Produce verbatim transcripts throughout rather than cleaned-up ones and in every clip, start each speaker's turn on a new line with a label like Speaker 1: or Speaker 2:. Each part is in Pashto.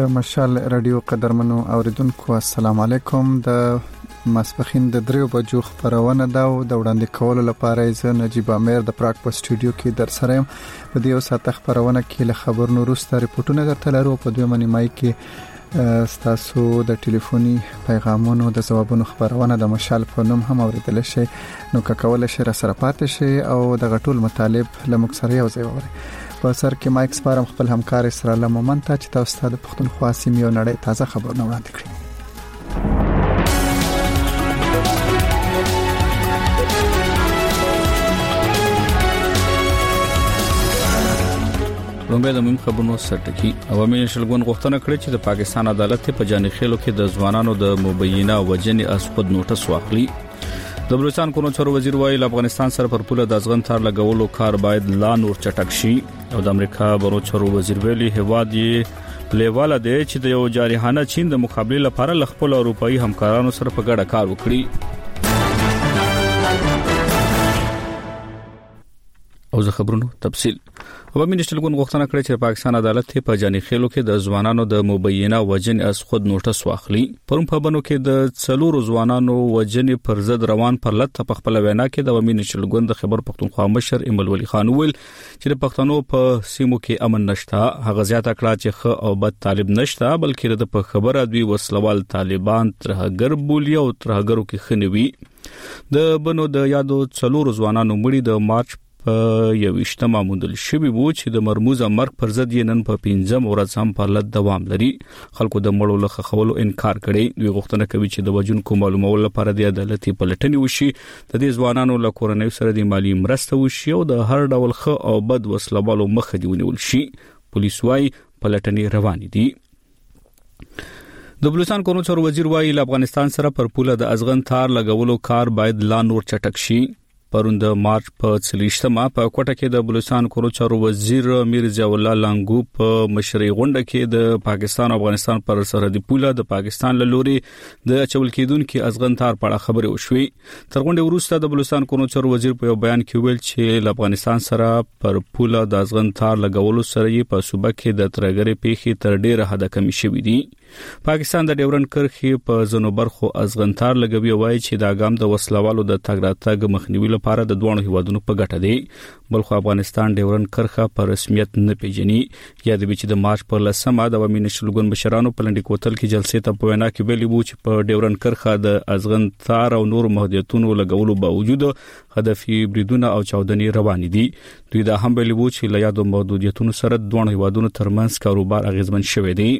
Speaker 1: د مشال رادیو قدرمنو اوریدونکو السلام علیکم. د ماسپخین د دریو بجو خبرونه دا د وړاندې کولو لپاره زه نجیب امیر د پراګ په سټوډیو کې در سره یم. په دې وسه خبرونه کې له خبرونو وروسته ریپورتونه درته لرو. په دوه منیمای کې ستاسو د ټلیفوني پیغامونو د جوابونو خبرونه د مشال په نوم هم اوریدل شي، نو که کول شي را سره پاتې شي او د غټول مطالب لمک سره یو ځای وره. په سر کې مایک سپارم خپل همکار اسرا لمومن ته چې تاسو ته د پښتونخوا سیمې او نړۍ تازه خبرونه وړاندې کړي.
Speaker 2: لومبه د مهم خبرونو سرټکی عوامي نشلګون غوښتنه کړې چې د پاکستان عدالت په جاني خېلو کې د ځوانانو د مبینه وجنې از خود نوټس واخلي. د بلوچستان کونو چارو وزیر وایي افغانستان سره پر پوله د ازغن تار لګولو کار باید لا نور چټک شي. او د امریکا بانو چارو وزیر ویلي هواد یې لیواله دی چې د یو جارحانه چین د مقابله لپاره لخپل اروپאי همکارانو سره په ګډه کار وکړي. او زه خبرونو تفصیل عوامي نشلګون غوښتنه کړې چې پاکستان عدالت په جاني خېلو کې د ځوانانو د مبینه وجنې از خود نوټس واخلي. پرون په بنو کې د څلورو ځوانانو وجنې پر ضد روان پر لټ په خپل وینا کې د عوامي نشلګون د خبر پښتونخوا مشر ایمل ولی خان ویل چې د پښتنو په سیمو کې امن نشته. هغه زیاته کړه چې خ او بد طالب نشته، بلکې د په خبره دوی وسلوال طالبان ترهګر بولی او ترهګرو کې خنوي. د بنو د یادو څلورو ځوانانو مړي د مارچ په یوشته معمول شوی وو چې د مرموزه مرګ پر ضد یې نن په پنځم ورځ هم په لټ دوام لري. خلکو د مړو له خولو انکار کړي. دوی غوښتنه کوي چې د وجونکو معلومول لپاره د عدالت په لټنی وشي، د دې ځوانانو له کورنۍ سره د مالی مرسته وشي او د هر ډول خ او بد وسلوالو مخه دی ونیول شي. پولیس وايي په لټنی روان دي. د بلوچستان کونو چارو وزیر وايي افغانستان سره پر پوله د ازغن تار لګولو کار باید لا نور چټک شي. پرون د مارچ په څلېشتمه په کوټه کې د بلوچستان کونو چارو وزیر میرزا الله لانګو په مشرۍ غونډه کې د پاکستان او افغانستان پر سرحدي پوله د پاکستان له لوري د چول کېدونکو ازغن تار په اړه خبرې وشوي. تر غونډې وروسته د بلوچستان کونو چارو وزیر په یو بیان کې ویل چې له افغانستان سره پر پوله د ازغن تار لګولو سره یې په صوبه کې د ترګرې پیښې تر ډیره حد کمی شوې دي. پاکستان د ډیورن کرښې په زنو برخو ازغن تار لګوي او وايي چې دا ګام د وسلوالو د تګ راتګ مخنیوي لپاره د دوه هیوادونو په ګټه دی. بلخو افغانستان ډیورن کرښه په رسمیت نه پیژني. یاد وي چې د مارچ پر لسمه د عوامي نشلګون مشرانو په لنډی کوتل کې جلسې ته په وینا کې ویلي وو چې په ډیورن کرښه د ازغن تار او نور محدودیتونو لګولو باوجود هدفي بریدونه او چاودنې روان دي. دوی دا هم ویلي وو چې له یادو محدودیتونو سره دوه هیوادونو ترمنځ کاروبار اغیزمن شوی دی.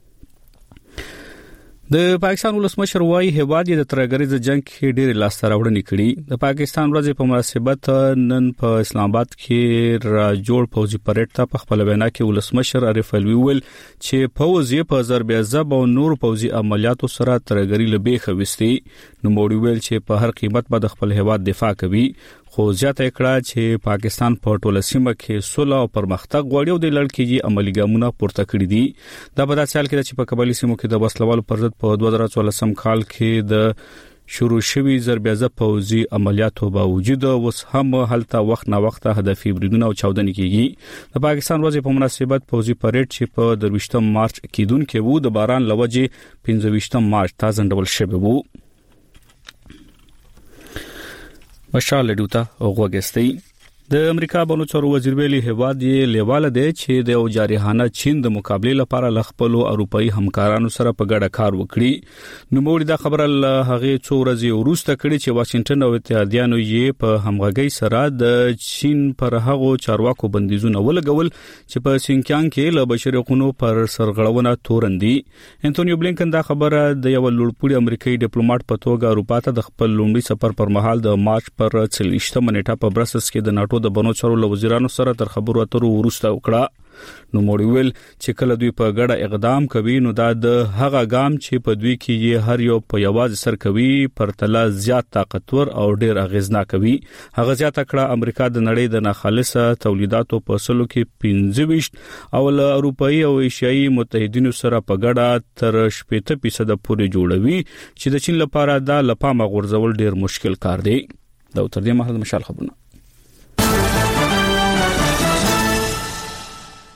Speaker 2: د پاکستان ولسمشر وايي هواد د ترګریز جنگ کې ډېر لاسته راوړنې کړي. د پاکستان ورځې په مناسبت نن په اسلام آباد کې را جوړ پوځي پریډ ته په خپل وینا کې ولسمشر عارف الوی ویل چې پوځ یې په ضرب ضرب او نور پوځي عملیاتو سره ترګری لبه خوستي. نو موړي ویل چې په هر قیمت به د خپل هواد دفاع کوي. خو ځاته کړه چې پاکستان په ټوله سیمه کې صلح او پرمختګ غواړي او د لړکېږي عملی ګامونه پورته کړی دي. دا په داسې حال کې چې په قبایلی سیمو کې د وسلوالو پر ضد په دوه زره څوارلسم کال کې د شروع شوی ضرب ضرب پوځي عملیاتو باوجود اوس هم هلته وخت نه وخت هدفي بریدونه او چاودنې کیږي. د پاکستان ورځې په مناسبت پوځي پریډ چې په درویشتم مارچ کېدونکو وو د باران لوجې پنځه مارچ ته ځنډول شوی وو. مشال لډوتا او غوګستي د امریکا بانو چارو وزیر ویلي هواد یې لیواله دی چې د یو جارحانه چین د مقابله لپاره لخپل اروپאי همکارانو سره په ګډه کار وکړي. نو موږ دا خبره له هغه څو ورځې وروسته کړي چې واشنگټن او اتحادیانو یې په همغږي سره د چین پر هغو چارواکو بندیزونه ولګول چې په سینکیانګ کې له بشري حقوقو پر سرغړونه تورندي. انټونیو بلینکن دا خبره د یو لوړپوړي امریکایي ډیپلوماټ په توګه اروپا ته د خپل لومړي سفر پر مهال د مارچ پر څلېشتمه نیټه په برسلز کې د ناتو د بنو چارو له وزیرانو سره تر خبرو اترو وروسته وکړه. نو موړي ویل چې کله دوی په ګډه اقدام کوي نو دا د هغه ګام چې په دوی کې یې هر یو په یوازې سر کوي پر تله زیات طاقتور او ډیر اغیزناک کوي. هغه زیاته کړه امریکا د نړۍ د ناخالصه تولیداتو په سلو کې پنځه ویشت او له اروپאי او ایشیایي متحدینو سره په ګډه تر شپږ فیصد پورې جوړوي چې د چین لپاره دا لپامه غورځول ډیر مشکل کار دی. دا تر دې مهال مشال خبرونه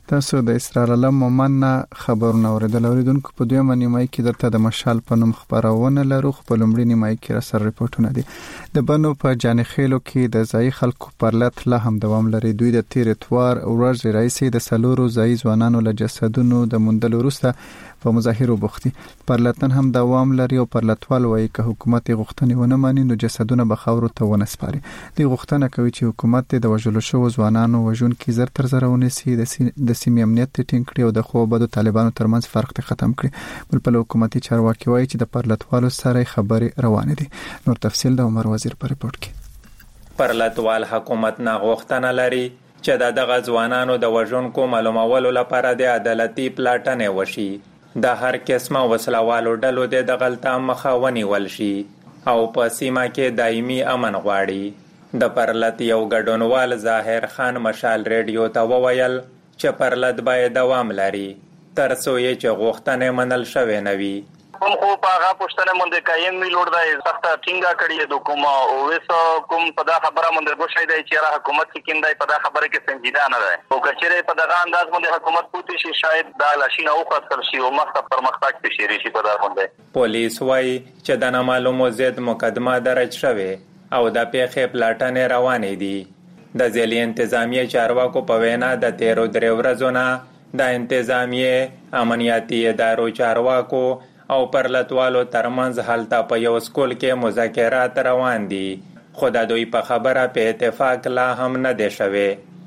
Speaker 1: تاسو د اسرار الله مومن خبرونه اوریدل. اوریدونکو په دویمه نیمه کې درته د مشال په نوم خبرونه لرو. په لومړي نیمه کې را سره ریپورتونه دي. د بنو په جانخېلو کې د ځای خلکو پرلط لا هم دوام لري. دوی د تیر اتوار ورځ رئیس د سلورو ځای ځوانانو له جسدونو د موندلو وروسته په مظاهرو بوختي. پرلطن هم دوام لري او پرلطوال وایي که حکومت غوښتنې ونه ماني نو جسدونه به خاورو ته ونه سپاري. دوی غوښتنه کوي چې حکومت د وژلو شوو ځوانانو وژونکي زر تر زر ونیسي، د سیمې امنیت ټینګ کړي او د خو بدو طالبانو ترمنځ فرق ته ختم کړي. بل په حکومتي چارواکي وایي چې د پرلطوالو سره خبرې روانې دي. نور تفصیل د عمر وزیر په ریپورت کې.
Speaker 3: پرلطوال حکومت نه غوښتنه لري چې د دغه ځوانانو د وژونکو معلومولو لپاره د عدالتي پلاټنې وشي. د هر قسمه وسلوالو ډلو د دغلطه مخه ونیول شي او په سیمه کې دایمي امن غواړي. د پرلط یو ګډونوال ظاهر خان مشال ریډیو ته وویل چې پرلط باید دوام لري تر څو یې چې غوښتنې منل شوې نه وي.
Speaker 4: کوم خو پاغه پښتنه مونږ کایم میلوړ دی سخت ټینګه کړی د کومه او وس کوم په دا خبره مونږ غوښتای دی چې را حکومت کې کیندای په دا خبره کې سنجیده نه ده او کچره په دغه انداز مونږ حکومت پوتې شي شاید دا لاشینه او خاطر شي او مخ پر مختاج شي شي په دا باندې.
Speaker 3: پولیس وایي چې د نامعلومو ضد مقدمه درج شوه او د پیښې پلاټنې روانې دي. د ځلي انتظامیه چارواکو په وینا د تیرو درې ورځو نه د انتظامیه امنیتي ادارو چارواکو او پرلطوالو ترمنځ هلته په یو سکول کې مذاکرات روان دي، خو د دوی په خبره په اتفاق لا هم نه دی شوی.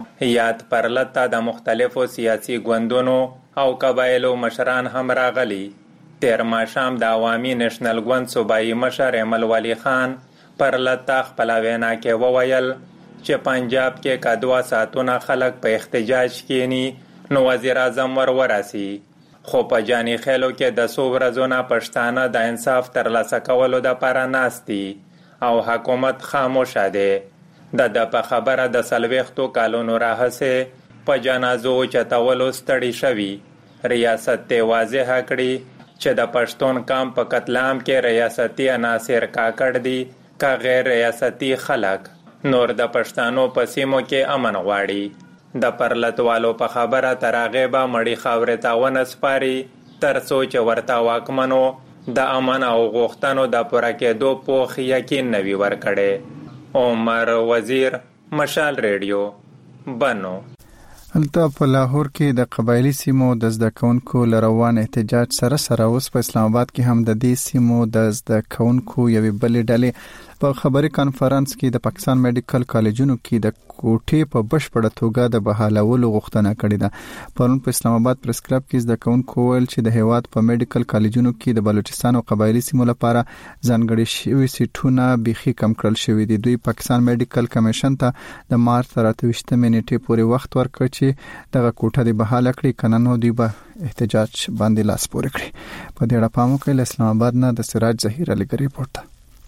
Speaker 3: یاد پرلط ته د مختلفو سیاسي ګوندونو او قبایلو مشران هم راغلي. تیر ماښام د عوامي نېشنل ګوند صوبایي مشر ایمل ولی خان پرلط ته خپله وینا کې وویل چې پنجاب کې که دوه ساعتونه خلک په احتجاج کینی نو وزیر اعظم ور ورسي. خو په جانی خېلو کې د څو ورځو نه پښتانه د انصاف ترلاسه کولو دپاره ناست دي او حکومت خاموشه دی. د ده په خبره د څلوېښتو کالونو راهیسې په جنازو اوچتولو ستړي شوي. ریاست ته واضحه کړي چې د پښتون قام په قتل عام کې ریاستي عناصر کاکړ دي که غیر ریاستي خلک. نور د پښتانو په سیمو کې امن غواړي. د پرلطوالو په خبره تر هغې به مړی خاورې ته ونه سپاري تر څو چې ورته واکمنو د امن او غوښتنو د پوره کېدو پوخ یقین نه وي ورکړی. عمر وزیر، مشال ریډیو، بنو.
Speaker 1: هلته په لاهور کې د قبایلی سیمو د زده کوونکو لروان احتجاج سره سره اوس په اسلام آباد کې هم د دې سیمو د زده کوونکو یوې بلې ډلې په خبري کانفرنس کې د پاکستان میډیکل کالجونو کې د کوټې په بشپړه توګه د بحالولو غوښتنه کړې ده. پرون په اسلام آباد پریس کلب کې زده کوونکو ویل چې د هیواد په میډیکل کالجونو کې د بلوچستان او قبایلی سیمو لپاره ځانګړي شوي سیټونه بيخي کم کړل شوي دي. دوی پاکستان میډیکل کمیشن ته د مارچ تر اته ویشتمې نیټې پورې وخت ورکړ چې دغه کوټه د بحاله کړي، کنه نو دوی به احتجاج باندې لاس پورې کړي. په دې اړه پام وکړئ. اسلام آباد نه د سراج ظهیر علی ګری ریپورت.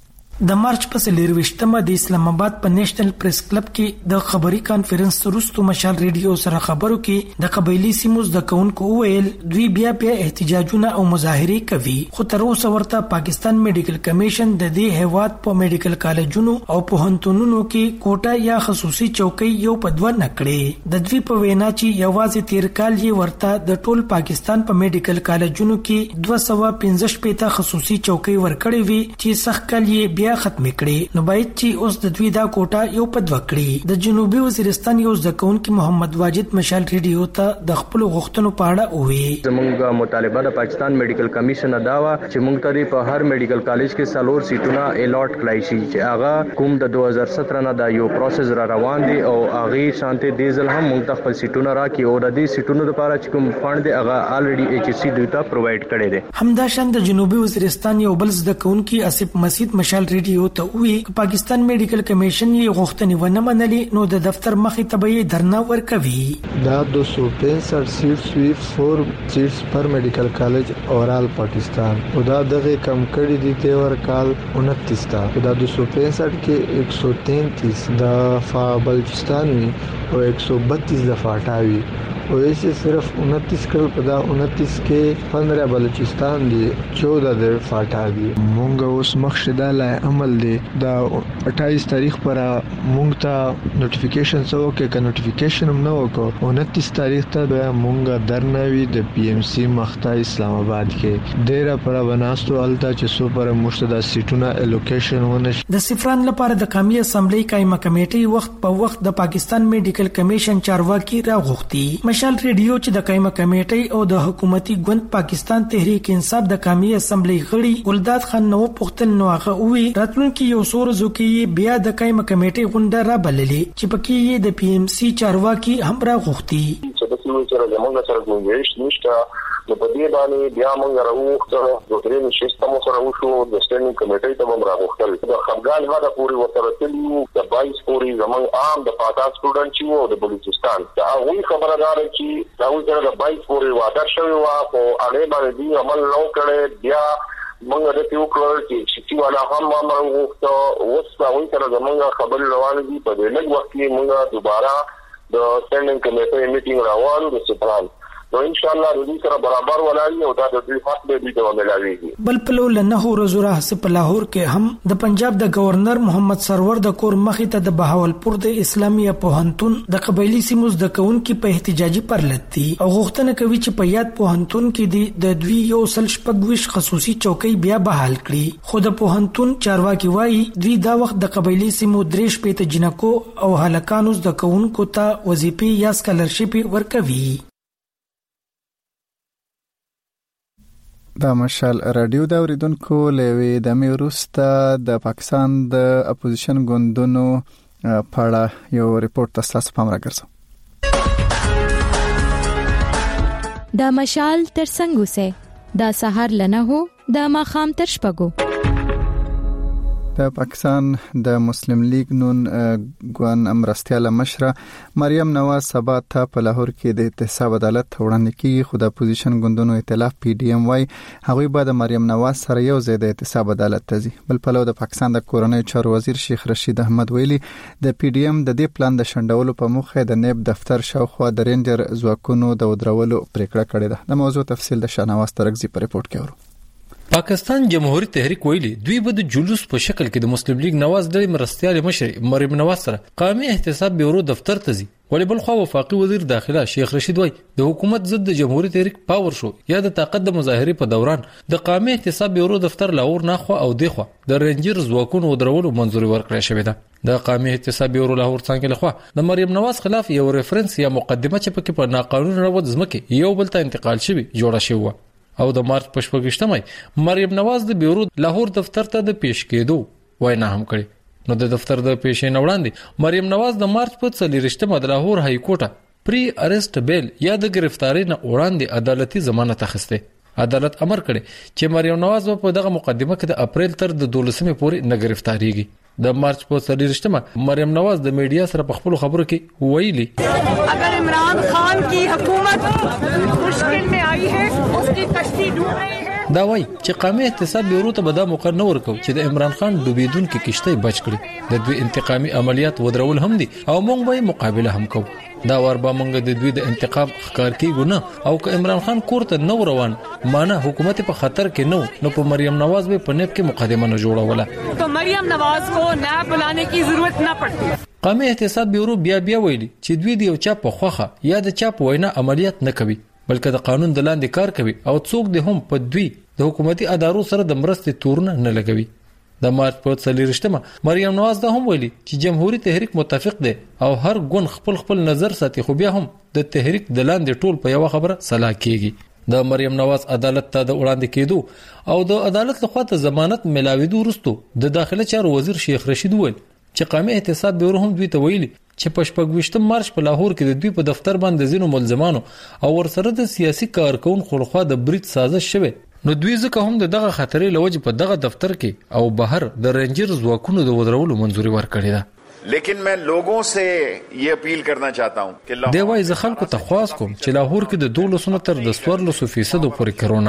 Speaker 5: د مارچ په څلرویشتمه د اسلام آباد په نېشنل پریس کلب کې د خبري کانفرنس وروسته مشال ریډیو سره خبرو کې د قبایلی سیمو د کونکو ویل دوی بیا بیا احتجاجونه او مظاهره کوي، خو تر اوسه ورته پاکستان میډیکل کمیشن د دې هیواد په میډیکل کالجونو او پوهنتونونو کې کوټه یا خصوصي چوکۍ یو په دوه نکړي. د دوی په وینا چې یوازې تیر کال یې ورته د ټول پاکستان په میډیکل کالجونو کې دوه سوه پنځه شپېته خصوصي چوکۍ ورکړې وي چې سخت کال یې بیا ختم کړي، نو باید چې اوس د دوی دا کوټه یو په دوه کړي. د جنوبي وزیرستان یو ځکهونکي محمد واجد مشال ریډیو ته د خپل غوښتنو په اړه وویل.
Speaker 6: زموږ مطالبه د پاکستان میډیکل کمیشن دا و چې موږ ته په هر میډیکل کالج کې څلور سیټونه الاټ کړای شي چې هغه کوم د دوه هزار ستره نه دا یو پروسس را روان دي او هغه شانته دیزل هم موږ ته خپل سیټونه راکې او د دې سیټونو لپاره چې کوم فند دی هغه الریډي ایچ سی دوی ته پرووایډ کړی دی.
Speaker 5: همدا شان د جنوبي وزیرستان یو بل ځکهونکي اسف مسید مشال ریډیو ته وی پاکستان میډیکل کمیشن یې غوښتنې ونه منلې نو د دفتر مخې ته به دھرنا ورکوي.
Speaker 7: دا دو سو پینسٹھ سیټس وی فور سیټس پر میډیکل کالج اورال پاکستان او دا دغه کم کړي دي ته ور کال انتیس تا دا دو سو پینسٹھ کې ایک سو تینتیس د بلوچستان وی او ایک سو بتیس د فاټاوي ویسے صرف उनतीस کل پدا उनतीस کې पंद्रह بلوچستان دي चौदह د فاټا دي. مونږ اوس مخشدا لای عمل دي دا अट्ठाईस تاریخ پر مونږ ته نوټیفیکیشن سو کې ک نوټیفیکیشن هم نو کو उनतीस تاریخ ته مونږ درنوي د پی ایم سی مختا اسلام آباد کې ډیر پر بناستو التا چې سو پر مشتدا سیټونه الوکیشن ونه.
Speaker 5: د سفران لپاره د قومي اسمبلی قائمه کمیټې وخت په وخت د پاکستان میډیکل کمیشن چارواکي راغوښتي. مشال ریډیو چې د قائمه کمیټې او د حکومتي ګوند پاکستان تحریک انصاف د قومي اسمبلی غړي ګلداد خان نو پختل نو هغه وی راتلونکي یو سور زوکي بیا د قائمه کمیټې غونډه را بللې چې پکې یې د پی ایم سی چارواکي هم راغوښتي.
Speaker 8: چې د سیمې سره زموږ سره ګونګیش نشته نو په دې باندې بیا موږ راوښتل د درې نشستو سره وشو د سټینډینګ کمیټې ته هم راغوښتل. د خمګان هغه پوری وسره تلو د بایس پوری زموږ عام د پاتا سټوډنټ چې وو د بلوچستان دا هغه خبردار چې دا وایي چې د بایس پوری وادر شوی و او هغه باندې دی عمل نو کړي. بیا موږ د یو کړل چې چې والا هم موږ وغوښتو اوس دا وایي چې زموږ خبر روان دي په دې لږ وخت کې موږ دوباره د سټینډینګ کمیټې میټینګ راوړو د سپران نو ان شاء الله د دې سره برابر ولایي او دا د دې حق به دي ته ملاويږي.
Speaker 5: بل پلو لنه ورځو راځي په لاهور کې هم د پنجاب د گورنر محمد سرور د کور مخې ته د بهاولپور د اسلامیه پوهنتون د قبایلی سیمو د کونکو په احتجاجي پرلتي او غوښتنه کوي چې په یاد پوهنتون کې د دوی یو سل شپږويش خصوصي چوکۍ بیا بحال کړي. خو د پوهنتون چارواکي وایي دوی دا وخت د قبایلی سیمو درېش پېته جنکو او هلکانو د کونکو ته وظیفې یا سکالرشپ ورکوي.
Speaker 1: دا مشال رادیو دا اوریدونکو لوي د میروستا د پاکستان د اپوزیشن ګوندونو پاړه یو ریپورت تاسو پام راګرځو.
Speaker 9: دا مشال تر څنګه سه دا سحر لنه هو دا ماخام تر شپګو.
Speaker 1: د پاکستان د مسلم لیگ نون ګوان امرستیاله مشره مریم نواز سبا ته په لاهور کې د احتساب عدالت وړاندې کیږي. خو د اپوزیشن ګوندونو ائتلاف پی ډی ایم وايي هغه به د مریم نواز سره یو ځای د احتساب عدالت ته ځي. بل په لور د پاکستان د کورنۍ چارو وزیر شیخ رشید احمد ویلي د پی ډی ایم د دې پلان د شندولو په موخه د نیب دفتر شاوخوا د رینجر ځواکونو د ودرولو پریکړه کړې ده. د موضوع تفصیل د شاهنواز ترغزي په ریپورت کې ورو.
Speaker 10: پاکستان جمهوریت تحریک ویلي دوی به د جلوس په شکل کې د مسلم لیگ نواز ډلې مرستيال مشر مریم نواز سره قومي احتساب بیورو دفتر ته ځي. ولی بل خو وفاقي وزیر داخله شیخ رشید وای د حکومت ضد د جمهوریت تحریک پاور شو یا د طاقت د مظاهره په دوران د قومي احتساب بیورو دفتر لاهور نه خو او دیخوا د رینجر ځواکونو ودرولو منځوري ورکړې شوې ده. د قومي احتساب بیورو لاهور څنګه لخوا د مریم نواز خلاف یو ریفرنس یا مقدمه چې پکې په ناقانوني راوځ ځمکه یو بل ته انتقال شوی جوړه شوی او د مارچ په شپږشتمه مریم نواز د بیورو لاهور دفتر ته د پیش کېدو وینا هم کړې. نو د دفتر د پیښې نوړاندې مریم نواز د مارچ په څلورشتمه د لاهور های کورټ پری ارست بیل یا د گرفتاری نه وړاندې عدالتي ضمانت اخیسته. عدالت امر کړي چې مریم نواز په دغه مقدمه کې د اپریل تر د دولسمې پورې نه گرفتاریږي. د مارچ په څلورشتمه مریم نواز د میډیا سره په خپل خبرو کې ویلي
Speaker 11: اگر عمران خان کی حکومت مشکل میں آئی ہے اس کی کشتی ڈوب رہی ہے.
Speaker 10: دا وایي چې قومي احتساب بیورو ته به دا موقع نه ورکو چې د عمران خان ډوبېدونکو کشتۍ بچ کړي. د دوی انتقامي عملیات ودرول هم دي او موږ به مقابله هم کوو. دا ور به موږ د دوی د انتقام ښکار کیږو نه او که عمران خان کورته نو روان معنی حکومت په خطر کې نو نو په مریم نواز به په نیب کې مقدمه نه جوړوله
Speaker 11: تو مریم نواز کو نیا بلانے کی ضرورت نه پڑتی.
Speaker 10: قومي احتساب بیورو بیا بیا ویلي چې دوی د یو چا په خوخه یا د چا په وینا عملیات نه کوي بلکې د قانون د لاندې کار کوي او څوک د هم په دوی د حکومتي ادارو سره د مرستې تورونه نه لګوي. د مارچ په څلورشتمه مریم نواز دا هم ویلي چې جمهوریت تحریک متفق دی او هر ګوند خپل خپل نظر ساتي خو بیا هم د تحریک د لاندې ټول په یو خبره صلاح کیږي. د مریم نواز عدالت ته د وړاندې کېدو او د عدالت لخوا ته ضمانت ملاویدو وروسته د داخله چارو وزیر شیخ رشید وویل چې قومي احتساب بیورو هم دوی ته ویلي چې په شپږویشتم مارچ په لاهور کې د دوی په دفتر باندې ځینو ملزمانو او ورسره د سیاسي کارکونکو لخوا د برید سازش شوه. نو دوی ځکه هم دغه خطرې لوجه په دغه دفتر کې او بهر د رینجر ځواکونو د ودرولو منځوري ورکړې ده.
Speaker 12: لیکن میں لوگوں سے یہ اپیل کرنا چاہتا ہوں کہ
Speaker 10: دی وای زه خلکو ته خواست کوم چې لاهور کې د دولسو تر د څوارلسو فیصد پورې کرونا ده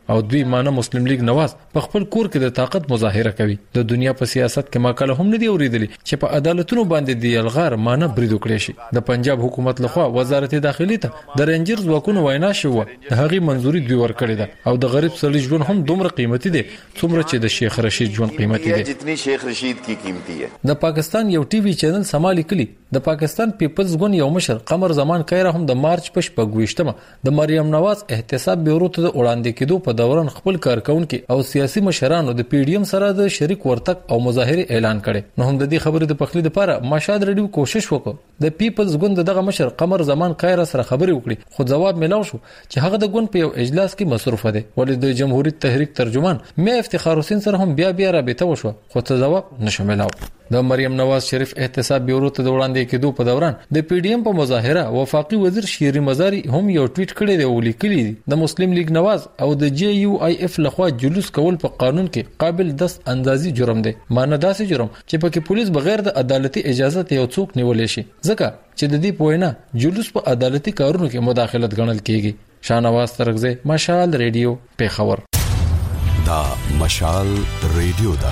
Speaker 10: او دوی مانه مسلم لیگ نواز په خپل کور کې د طاقت مظاهره کوي. د دنیا په سیاست کې ماکله هم نه دی اوریدلی چې په عدالتونو باندې دی الغار مانه برید وکړي شي. د پنجاب حکومت لخوا وزارت داخلي ته د رینجرز وکونو وینا شو د هغه منزوري دوی ورکړي ده او د غریب سړي ژوند هم دومره قیمتي دی څومره چې د شیخ رشید ژوند قیمتي دی.
Speaker 12: جتنی شیخ رشید کی قیمتي ہے.
Speaker 10: د پاکستان یو ټي وي چینل سمالي کلی د پاکستان پیپلز ګوند یو مشر قمر زمان کایره هم د مارچ په شپږویشتمه د مریم نواز احتساب بیورو ته وړاندې کېدو په دوران خپل کارکونکو او سیاسي مشرانو د پی ډی ایم سره د شریک ورتګ او مظاهره اعلان کړي. نو هم د دې خبرې د پخلی لپاره مشاد رډیو کوشش وکړ د پیپلز ګوند دغه مشر قمر زمان کایره سره خبرې وکړي خو جواب ملو شو چې هغه د ګوند په یو اجلاس کې مصروف دی. ولې د جمهوریت تحریک ترجمان مې افتخار حسین سره هم بیا بیا رابطه وشو خو ته جواب نشملاو. د مریم نواز شریف احتساب بیورو ته وړاندې کېدو په دوران د پی ډی ایم په مظاهره وفاقي وزیر شیری مزاری هم یو ټویټ کړی دی ولیکلی د مسلم لیگ نواز او د جی یو آی اف لخوا جلوس کول په قانون کې قابل دست اندازي جرم دی. مانه داسې جرم چې پکې پولیس بغیر د عدالتي اجازه یو څوک نیولې شي ځکه چې د دې پوینه جلوس په عدالتي کارونو کې مداخلت ګڼل کیږي. شاهنواز ترغزه مشال ریډیو پیښور.
Speaker 13: دا مشال ریډیو دا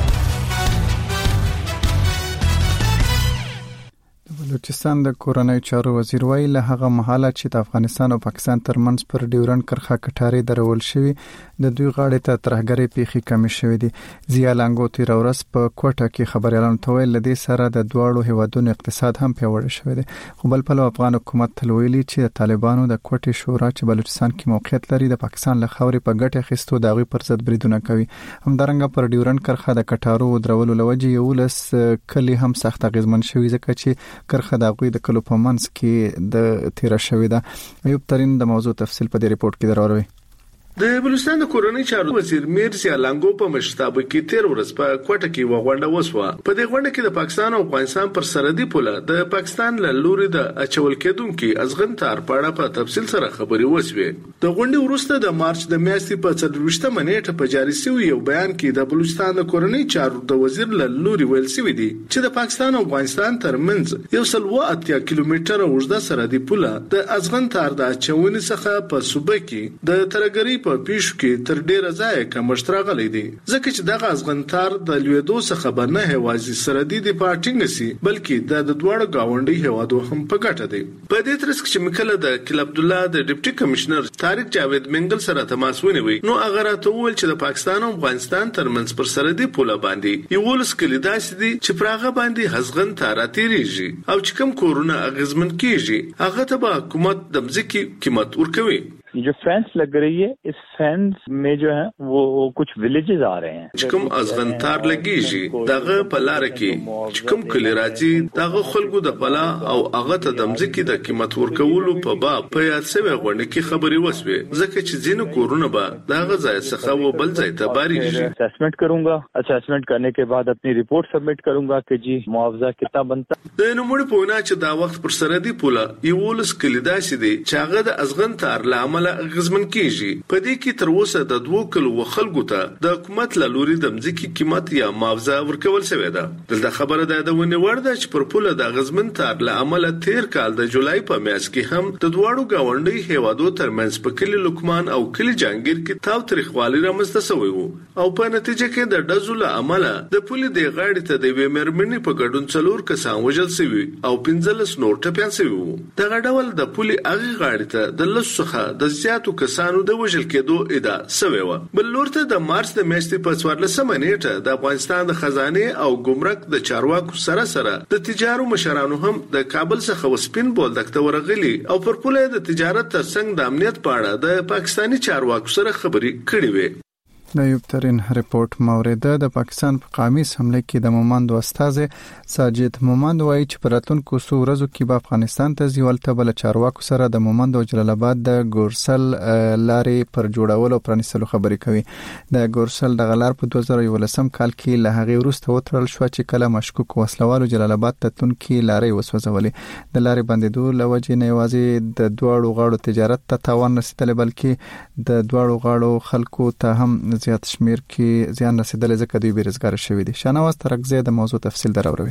Speaker 1: بلوچستان د کورنۍ چارو وزیر ویل له هغه مهاله چې د افغانستان او پاکستان ترمنځ پر ډیورن کرخه کټاری درول شوی د دوی غاړې ته ترهګری پیخي کمی شوې دي. زیا لانګو تیر ورځ په کوټه کې خبريالانو ته ویل لدې سره د دوړو هیوادونو اقتصاد هم پیوړی شوی دی. خو بل په افغان حکومت تلویلي چې د طالبانو د کوټې شورا چې بلوچستان کې موقعیت لري د پاکستان له خاورې په ګټه خستو داوی پر ضد بریدونه کوي. همدارنګه پر ډیورن کرخه د کټارو درولو لوجه یو لس کلی هم سخت غزمن شوی ځکه چې کرخه د غوی د کلو په منځ کې د تیر شوی ده. ایوب ترين د موضوع تفصیل په دې ریپورت کې دراوړي.
Speaker 14: د بلوچستان د کورنۍ چارو وزیر میر زیا لانګو په مشرتابه کې تیر ورځ په کوټه کې وغونډه وسوه. په دې غونډه کې د پاکستان او افغانستان پر سرحدي پوله د پاکستان له لوري د اچول کېدونکو ازغن تار پاړه په تفصیل سره خبري وسوي. د غونډې وروسته د مارچ د میاشتې په څلورویشتمه نیټه په جاري شوی یو بیان کې د بلوچستان د کورنۍ چارو د وزیر له لوري ویل شوی دی چې د پاکستان او افغانستان ترمنځ یو سل و اتیا کیلومتره اوږده سرحدي پوله د ازغن تار د اچونې څخه په صوبه کې د ترګری په پیښو کې تر ډیره ځای کمښت راغلی دی ځکه چې دغه ازغنتار د لویدو څخه به نه هوازي سرحدي د پارټینګ سي بلکې د دوړو گاونډي هوادو هم په ګټه دی. په دې ترڅ کې مکله د کل عبد الله د ډیپټي کمشنر طارق جاوید منګل سره تماس ونیوي نو هغه راته وویل چې د پاکستان او افغانستان ترمنځ پر سرحدي پوله باندې یو لس کلی داسې دي چې پراغه باندې ازغنتار تیریږي او چې کوم کورونه اغیزمن کیږي هغه ته به حکومت د مځکي قیمت ورکوي.
Speaker 15: जो फेंस लग रही है इस फेंस में जो है वो कुछ विलेजेस आ रहे हैं
Speaker 14: کوم ازغنتار لګیږي دغه پلار کې کوم کلی راځي دغه خلکو د پلا او هغه ته د مځکې د قیمت ورکولو په باب په یاد سوي غونډه کې خبري وسوي ځکه چې ځینو کورونه به دغه ځای څخه و بل ځای ته باریږي.
Speaker 15: اسسمنٹ करूंगा اسسمنट करने के बाद अपनी रिपोर्ट सबमिट करूंगा कि जी मुआवजा कितना बनता है.
Speaker 14: د نوموړي په وینا چې دا وخت پر سرحدي پوله یو لس کلی داسې دي چې هغه د ازغنتار لامل غزمن کیږي. په دې کې تر اوسه د دوه کلو خلکو ته د حکومت له لوري د مځکې قیمت یا معاوضه ورکول شوې ده. دلته خبره ده د ونی ورده چې پر پوله د غزمن تار له عمله تیر کال د جولای په میاشت کې هم د دوړو گاونډي هیوادو ترمنځ په کلی لوکمان او کلی جانگیر کې تاو تاریخوالي رامنځته شوی وو او په نتیجه کې د ډزو له عمله د پولې د غاړې ته د ویمرمنې په ګډون څلور کسان وژل شوی او پنځلس نور ټپيان شوی وو. دغه ډول د پولې هغه غاړې ته د لسخه د زیاتو کسانو د وژل کېدو ادعا شوی و. بل لورته د مارچ د میاشتې په څوارلسمه نیټه د افغانستان د خزانه او ګمرک د چارواکو سره سره د تجارو مشرانو هم د کابل څخه وسپین بولدک ته ورغلي او پر پوله د تجارت ترڅنګ د امنیت په اړه د پاکستانی چارواکو سره خبري کړې وې.
Speaker 1: د ایوب ترين ریپورت مورده د پاکستان په قامیز حمله کې د مومند استاد ساجد مومند وایي چې پراتونکو سو ورځو کې په افغانستان ته ځولته بل چارواکو سره د مومند او جلال آباد د ګورسل لارې پر جوړولو پرانیستلو خبرې کوي. د ګورسل د غلار په دوه زره یولسم کال کې له هغه وروسته وترل شو چې کله مشکوک وسلوالو جلال آباد ته تونکي لارې وسوځولې. د لارې بندیدو لوجې نه یوازې د دوړو غاړو تجارت ته تاوان رسیدل بلکې د دوړو غاړو خلکو ته هم زیات شمیر کې زیان رسیدلې ځکه دوی بیروزګار شوي دي. شانواز ترکزه د موضوع تفصیل دراوړي.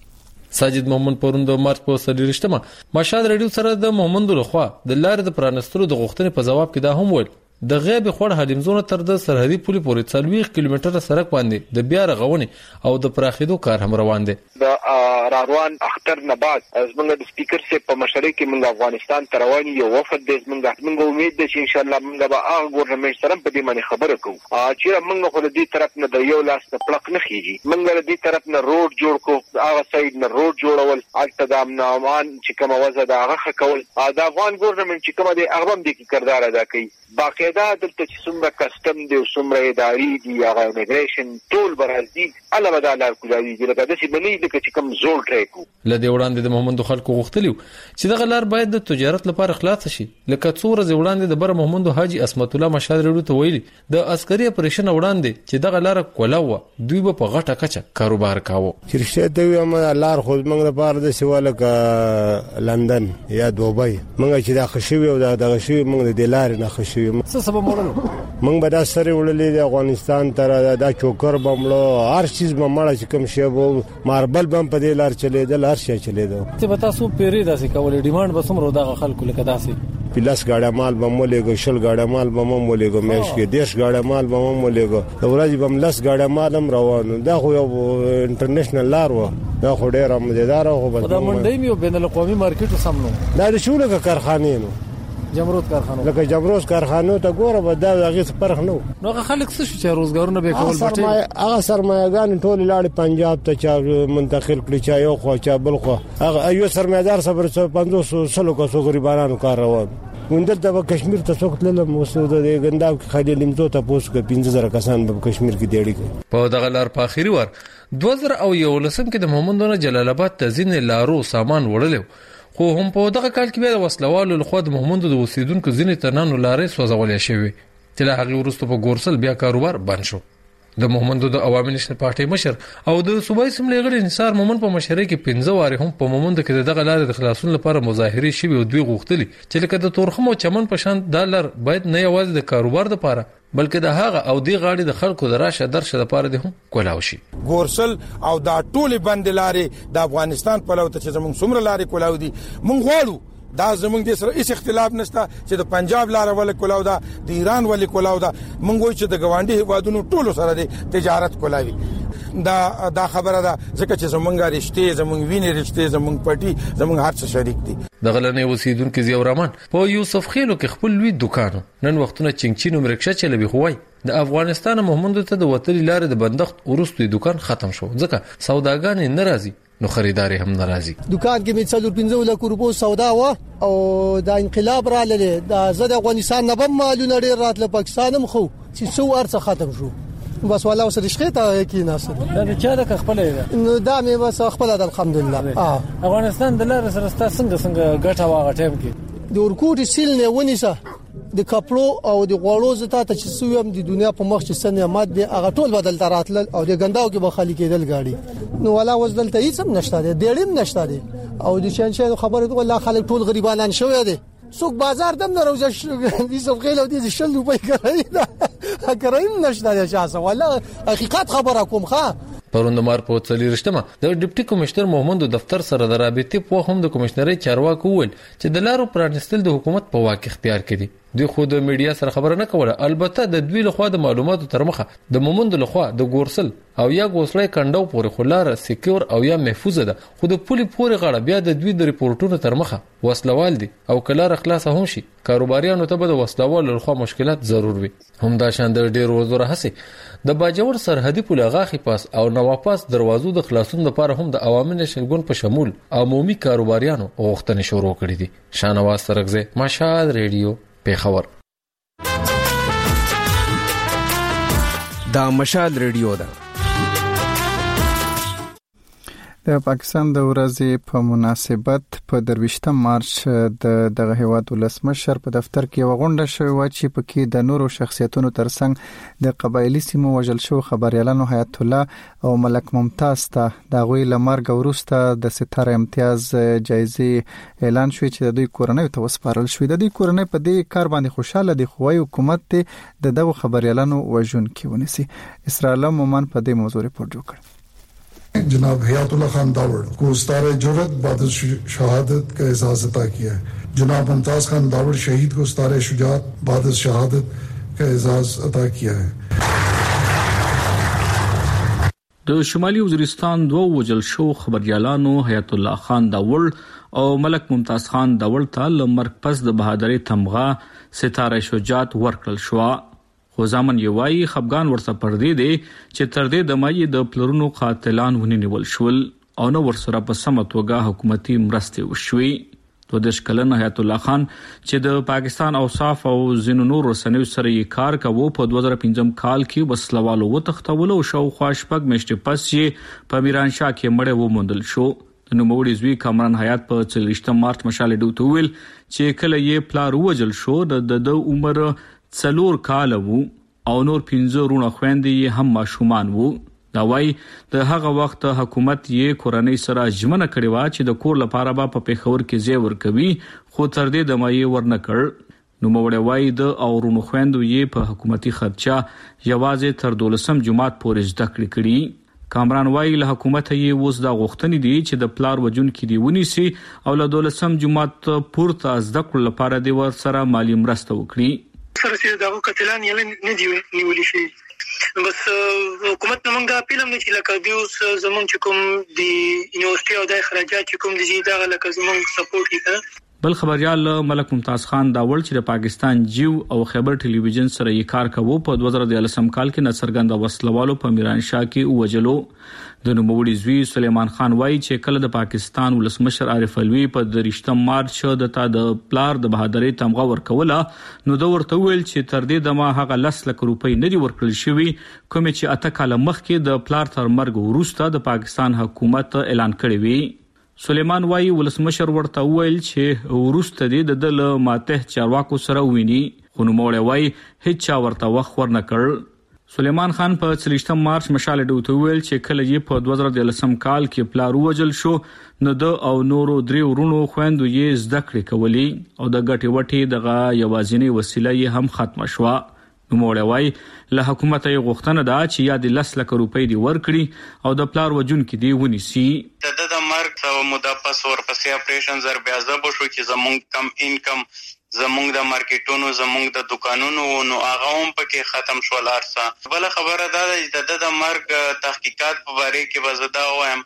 Speaker 10: ساجد مومند پرون د مارچ په سلیریشتمه مشاد ریډیو سره د مومند لخوا د لارې د پرانستلو د غوښتنې په جواب کې دا هم ویل د غیب خړ حلیمزونه تر د سرحدي پولې پورې څلوېښت کیلومتره سړک باندې د بیا رغونې او د پراخېدو کار هم روان دی.
Speaker 16: د راروان اختر نه بعد زموږ د سپیکر سي په مشرۍ کې موږ افغانستان ته روان یو وفد د زموږ موږ امید ده چې ان شاء الله موږ به هغه ګورنمنت سره په دې باندې خبره کوو چې موږ خو د دې طرف نه د یو لاس نه پلق نه خيږي. موږ د دې طرف نه روډ جوړ کو هغه ساید نه روډ جوړول البته د امن امان چې کوم وځه د هغه کول د افغان ګورنمنت چې کوم دی هغه هم د کردار ادا کوي. باقاعده دلته چې څومره کسٹم دی او څومره اداري دی هغه امیګریشن ټول برازي الله بداله کوي چې لکه د سیمنی د چې کوم زول ټریکو
Speaker 10: لدی وړاندې د محمد خلکو غوښتلیو چې دغه لار باید د تجارت لپاره خلاص شي. لکه څوره وړاندې د بر محمد حاجی اسمت الله مشال رډو ته ویلي د عسکري اپریشن وړاندې چې دغه لار کولاوه دوی په غټه کچه کاروبار کاوه.
Speaker 17: چې ته یم لار خو موږ لپاره د سیواله ک لندن یا دوبۍ موږ چې دا خشوي او دغه شی موږ د لار نه خشوي
Speaker 10: څه سبب مړلو
Speaker 17: موږ به دا سره وړلې د افغانستان تر دا چوکر بمړو هر چیز بمړه چې کوم شی وو ماربل بم په دې لار چلیدل هر شی چلیدل.
Speaker 10: ته به تاسو پیری داسې کولې ډیماند به څومره دغه خلکو لکه داسې
Speaker 17: پلاس گاډه مال بمولېګو شل گاډه مال بمولېګو مېش کې دیش گاډه مال بمولېګو د ورځې بم لس گاډه مالم روانو دا خو یو انټرنیشنل لار و دا خو ډېر مزیدار او
Speaker 10: بل دا منډي مې بین الاقوامي مارکیټ سمنو
Speaker 17: دا د شوله کارخانې نو
Speaker 10: جمرود کارخانه
Speaker 17: لکه جمروز کارخانه ته ګوره به دا هغه فرق نه
Speaker 10: نو خلک څه چې روزګارونه به کول
Speaker 17: بټي هغه سرمایه‌ګان ټول لاړ پنجاب ته چا منتقل کړی چا یو خو چا بل خو هغه ایو سرمایدار صبر پنځوس سلو کو سو غریبانو کار روان وندل ته کشمیر ته څوک تلل مسعود د ګنداو خالد لیمزو ته پوس ک پنځه زره کسان په کشمیر کې دیړي
Speaker 10: په دغه لار په اخیری وار دوه زره او یو لسم کې د محمدونه جلال آباد ته ځین لارو سامان وړلو خو هم په دغه کال کې به وسلوالو لخوا د محمد د اوسیدونکو ځینې تنانو لارې سوځولې شوې چې له هغه وروسته په ګورسل بیا کاروبار بند شو. د محمد د عوامي نشنل پارټي مشر او د صوبایي سملې غړي انصار مومن په مشرۍ کې پنځه واره هم په مومند کې دغه لارې د خلاصون لپاره مظاهره شوي او دوی غوښتلي چې لکه د تورخم او چمن په شان د لار باید نه یوازې د کاروبار لپاره بلکې د هغه او دی غاړي د خلکو د راشه درشه لپاره د هم کولاو شي.
Speaker 18: ګورسل او دا ټولې بند لارې د افغانستان په لور ته چې زموږ څومره لارې کولاو دي مونږ غواړو دا زمونږ د سره هیڅ اختلاف نشته چې د پنجاب لار ول کولاو دا د ایران ول کولاو دا مونږ وایو چې د ګوانډي هوادونو ټولو سره د تجارت کولاوي دا دا خبره ده ځکه چې زمونږ رښتې زمونږ وینې رښتې زمونږ پټي زمونږ هر څه شریک دي.
Speaker 10: د غلنې اوسیدونکو زیو رحمان په یوسف خیلو کې خپل لوی دکان نن وختونه چنګچین مرکشه چلوي خوای د افغانستان محمد ته د وتلی لار د بندښت ورستوي دکان ختم شو ځکه سوداګان ناراضي نو خریداري هم ناراضي.
Speaker 19: دکان کې مې څلور پنځه لک روپو سودا و او د انقلاب را لله د زړه افغانستان نه بم مالونه ډیر راتله پاکستان هم خو چې څو ارڅ ختم شو بس والا اوس رښتې ته کې ناس
Speaker 10: دا چا د خپل
Speaker 19: نو دا مې بس خپل د الحمدلله
Speaker 10: اه افغانستان د لار سره څنګه څنګه ګټه واغه ټیم کې
Speaker 19: د ورکوټ سیل نه ونیسه د کپړو او د غوړو زتا ته چې سویم د دنیا په مخ چې سنه مات دي هغه ټول بدل تراتل او د ګنداو کې به خالی کېدل غاړي نو ولا وزدل ته هیڅ هم نشته دي ډېرم نشته دي او د شنشه خبره والله خلک ټول غریبانان شوی دي څوک بازار دم نه روزه دي څوک غیلو دي شل روپۍ کوي دا کریم نشته دي شاسه والله حقیقت خبره کوم ښا.
Speaker 10: پروند مار په څلور رښتما د ډیپټي کمشنر محمد دفتر سره د رابطې په هم د کمشنري چارواکو ول چې د لارو پرانستل د حکومت په واقع اختیار کړي دوی خو د میډیا سره خبره نه کوله البته د دوی لخوا د معلوماتو ترمخه د مومند لخوا د ګورسل او یا ګوسلې کندو پورې خلاره سکیور او یا محفوظه ده خو د پولي پورې غړ بیا د دوی د ریپورتونو ترمخه وسلوال دي او کلار خلاص هم شي کاروباریانو ته به د وسلوال لخوا مشکلات ضرور وي هم دا شان د ډیر وزره هسي د باجوړ سرحدي پوله غاخي پاس او نواپاس دروازو د خلاصون لپاره هم د عوامي نشنګون په شمول عمومي کاروباریانو غوښتنې شروع کړې دي. شانواز سرغزه مشال ریډیو پیښور.
Speaker 20: دا مشال ریډیو ده.
Speaker 1: د پاکستان د ورځې په مناسبت په درویشتم مارچ د دغه هیواد ولسمشر په دفتر کې وغونډه شوې و چې پکې د نورو شخصیتونو ترڅنګ د قبایلی سیمو وژل شو خبريالانو حیات الله او ملک ممتاز ته د غوی لمرګ وروسته د ستاره امتیاز جایزې اعلان شوې چې د دوی کورنۍ ته وسپارل شوې. د دوی کورنۍ په دې کار باندې خوشاله دي خو حکومت د دغه خبريالانو وژن کې ونیسي. اسرائیل مومن په دې موضوع ریپورت جوړ کړ.
Speaker 21: जनाब हयातुल्लाह खान दावड़ को उस्तारे जुर्रत बाद शहादत का एहसास अता किया है. जनाब मुमताज खान दावड़ शहीद को उस्तारे शुजात बाद शहादत का एजाज अता किया है।
Speaker 2: د شمالي وزیرستان دوه وجل شو خبريالانو حیات الله خان داول او ملک ممتاز خان داول ته لمرګ پس د بهادرۍ تمغه ستاره شجاعت ورکړل شو. خو ځامن یې وایي خفګان ورسره پردې دي چې تر دې د مې د پلرونو قاتلان ونیول شول او نو ورسره په سمتوګه حکومتي مرسته وشوي. دوه دیش کلن حیات الله خان چې د پاکستان اوصاف او زینو نور رسنیو سره یې کار کاوه په دوه زره پنځم کال کې وسلوالو وتښتول او شاوخوا شپږ میاشتې پس یې په میرانشاه کې مړ وموندل شو. د نوموړي زوی کامران حیات په څلوېښتم مارچ مشال ډوته ویل چې کله یې پلار وجل شو د د عمر څلور کال وو او نور پنځه رونه خويندې هم ماشومان وو. دا وای د هغه وخت حکومت یې کورنۍ سره ژمنه کړې و چې د کور لپاره به په پیښور کې ځای ورکوي خو تر دې د مې ورنکړ. نو موږ وای د اورونو خويندو یې په حکومتي خرچه یوازې تر دولسم جماعت پورې زده کړې کړي. کامران وای له حکومت یې اوس دا غوښتنې دي چې د پلار وجون کې دی ونیسي او له دولسم جماعت پورته زده کړو لپاره دی ور سره مالی مرسته وکړي.
Speaker 20: سره چې دغه قتلان یې نه دی نیولې شي بس حکومت نمنګ دا فلم نه چې لکه دیوس زمون چې کوم دی یونیورسيټي او د اخراجات چې کوم دی دا لکه زمون سپورټ کړه.
Speaker 2: بل خبريال ملک ممتاز خان داول چې د پاکستان جیو او خیبر ټلویزیون سره یې کار کوي په دوه زره دیارلسم کال کې نصرګند وسلوالو په میرانشاه کې وجلو. د نوموړي زوی سلیمان خان وایي چې کله د پاکستان ولسمشر عارف الوی په درشتم مارچ د تا د پلار د بهادرۍ تمغه ورکوله نو د ورته ویل چې تر دې دمه هغه لس لک روپۍ نه دی ورکړل شوی کوم چې اته کال مخکې د پلار تر مرګ وروسته د پاکستان حکومت اعلان کړی وی. سلیمان وایي ولسمشر ورته ویل چې ورسته د دل ماته چارواکو سره ویني خو نو موړ وایي هیڅ چا ورته وخت ورنکړ. سلیمان خان په څلوېښتم مارچ مشال ډوته ویل چې کله یې په دوه زره دیارلسم کال کې پلار وجل شو نو د او نورو درې ورونو خويندو یې زده کړې کولې او د ګټې وټې دغه یوازینی وسیله یې هم ختم شوه. نو موړ وایي له حکومت یې غوښتنه ده چې یا د لس لک روپۍ دی ورکړي او د پلار وجون کې دی ونیسي.
Speaker 22: د د مرګ او مدافعس ورپسې اپریشن زر بیا زبو شو چې زمونږ کم انکم زمونږ د مارکیټونو زمونږ د دکانونو نو هغه هم پکې ختم شو لارسه. بل خبره ده چې د د مرګ تحقیقات په باره کې وزدا وایم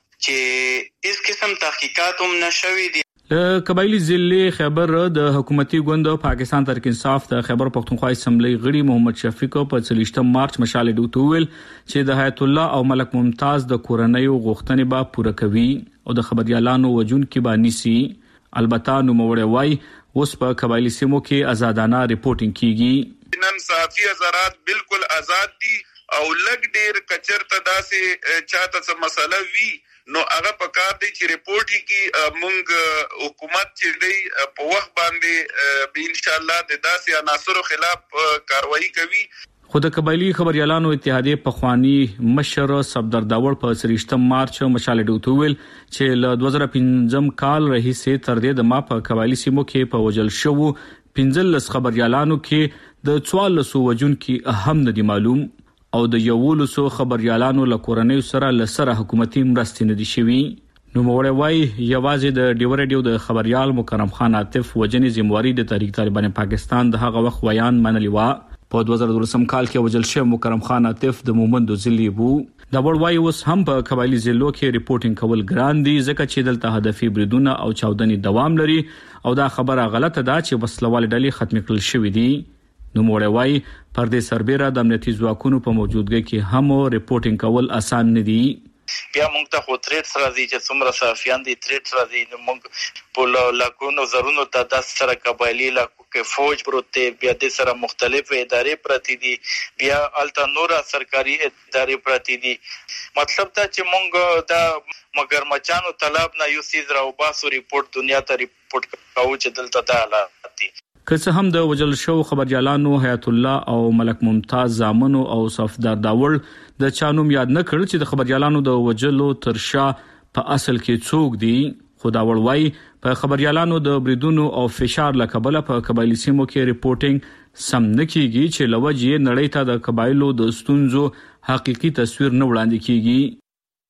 Speaker 22: چې هیڅ قسم تحقیقات هم نشوي دي.
Speaker 2: قبایلی ضلع خیبر د حکومتي ګوند پاکستان تحریک انصاف د خیبر پختونخوا اسمبلی غړي محمد شفیق په څلوېښتم مارچ مشال ډوته ویل چې د حیات الله او ملک ممتاز د کورنۍ غوښتنې به پوره کوي او د خبريالانو وجون کې به نيسي. البته نو موړ وای اوس په قبایلی سیمو کې آزادانه ریپورتینګ کیږي.
Speaker 12: نن صحافي آزاد بالکل آزاد دي او لګ ډیر کچرته داسې چاته څه مسله وی نو هغه په کار دی چې ریپورت کی مونږ حکومت چې دی په وخت باندې به ان شاء الله د داسې عناصرو خلاف کاروایی کوي.
Speaker 2: خود قبایلی خبريالانو اتحادیه پخوانی مشر صفدر داور په څلوېښتم مارچ مشال ډوته ویل چې له دوه زره پنځم کال راهیسې تر دې د ما په قبایلی سیمو کې په وجل شو پنځلس خبريالانو کې د څوارلس وجون کې اهم ندي معلوم او د یولسو خبريالانو له کورنۍ سره لسره حکومتي مرستې نه دي شوي. نو موړ وای یوازې د ډیو ریډیو د خبريال مکرم خان عاطف وجنې ذمہواری د تحریک طالبان پاکستان د هغه وخت بیان منلی و. په دوه زره دولسم کال کې وجل شو مکرم خان عاطف د مومندو ضلع وو. دا وړوای اوس هم په قبایلی ضلعو کې ریپورتینګ کول ګران دي ځکه چې دلته هدفي بریدونه او چاودنې دوام لري او دا خبره غلطه ده چې وسلوال ډلې ختم کړل شوې دي. نو موړ وای پر دې سربېره د امنیتي ځواکونو په موجودګۍ کې هم ریپورتینګ کول اسان نه دي.
Speaker 22: بیا موږ ته خو تریټ راځي چې څومره صحافیان دي تریټ راځي نو موږ په لاکونو زرونو تعداد سره قبایلی لاکو کې فوج پروت بیا د سره مختلف ادارې پرتی دي بیا الته نور سرکاري ادارې پرتی دي. مطلب دا چې موږ دا مگر مچانو طلب نه یو سیز راو باسو ریپورت دنیا ته ریپورت کوو چې دلته دا حالات دي.
Speaker 2: که څه هم د وجل شو خبريالانو حیات الله او ملک ممتاز زامنو او صفدر داول د چانوم یاد نه کړ چې د خبريالانو د وجلو ترشا په اصل کې څوک دي. خدا وړوي په خبريالانو د بریدونو او فشار لکبله په قبایلی سیمو کې ریپورتینګ سم نکېږي چې لوجې نړۍ ته د قبایلو د ستونزو حقيقي تصویر نه وړاندې کیږي.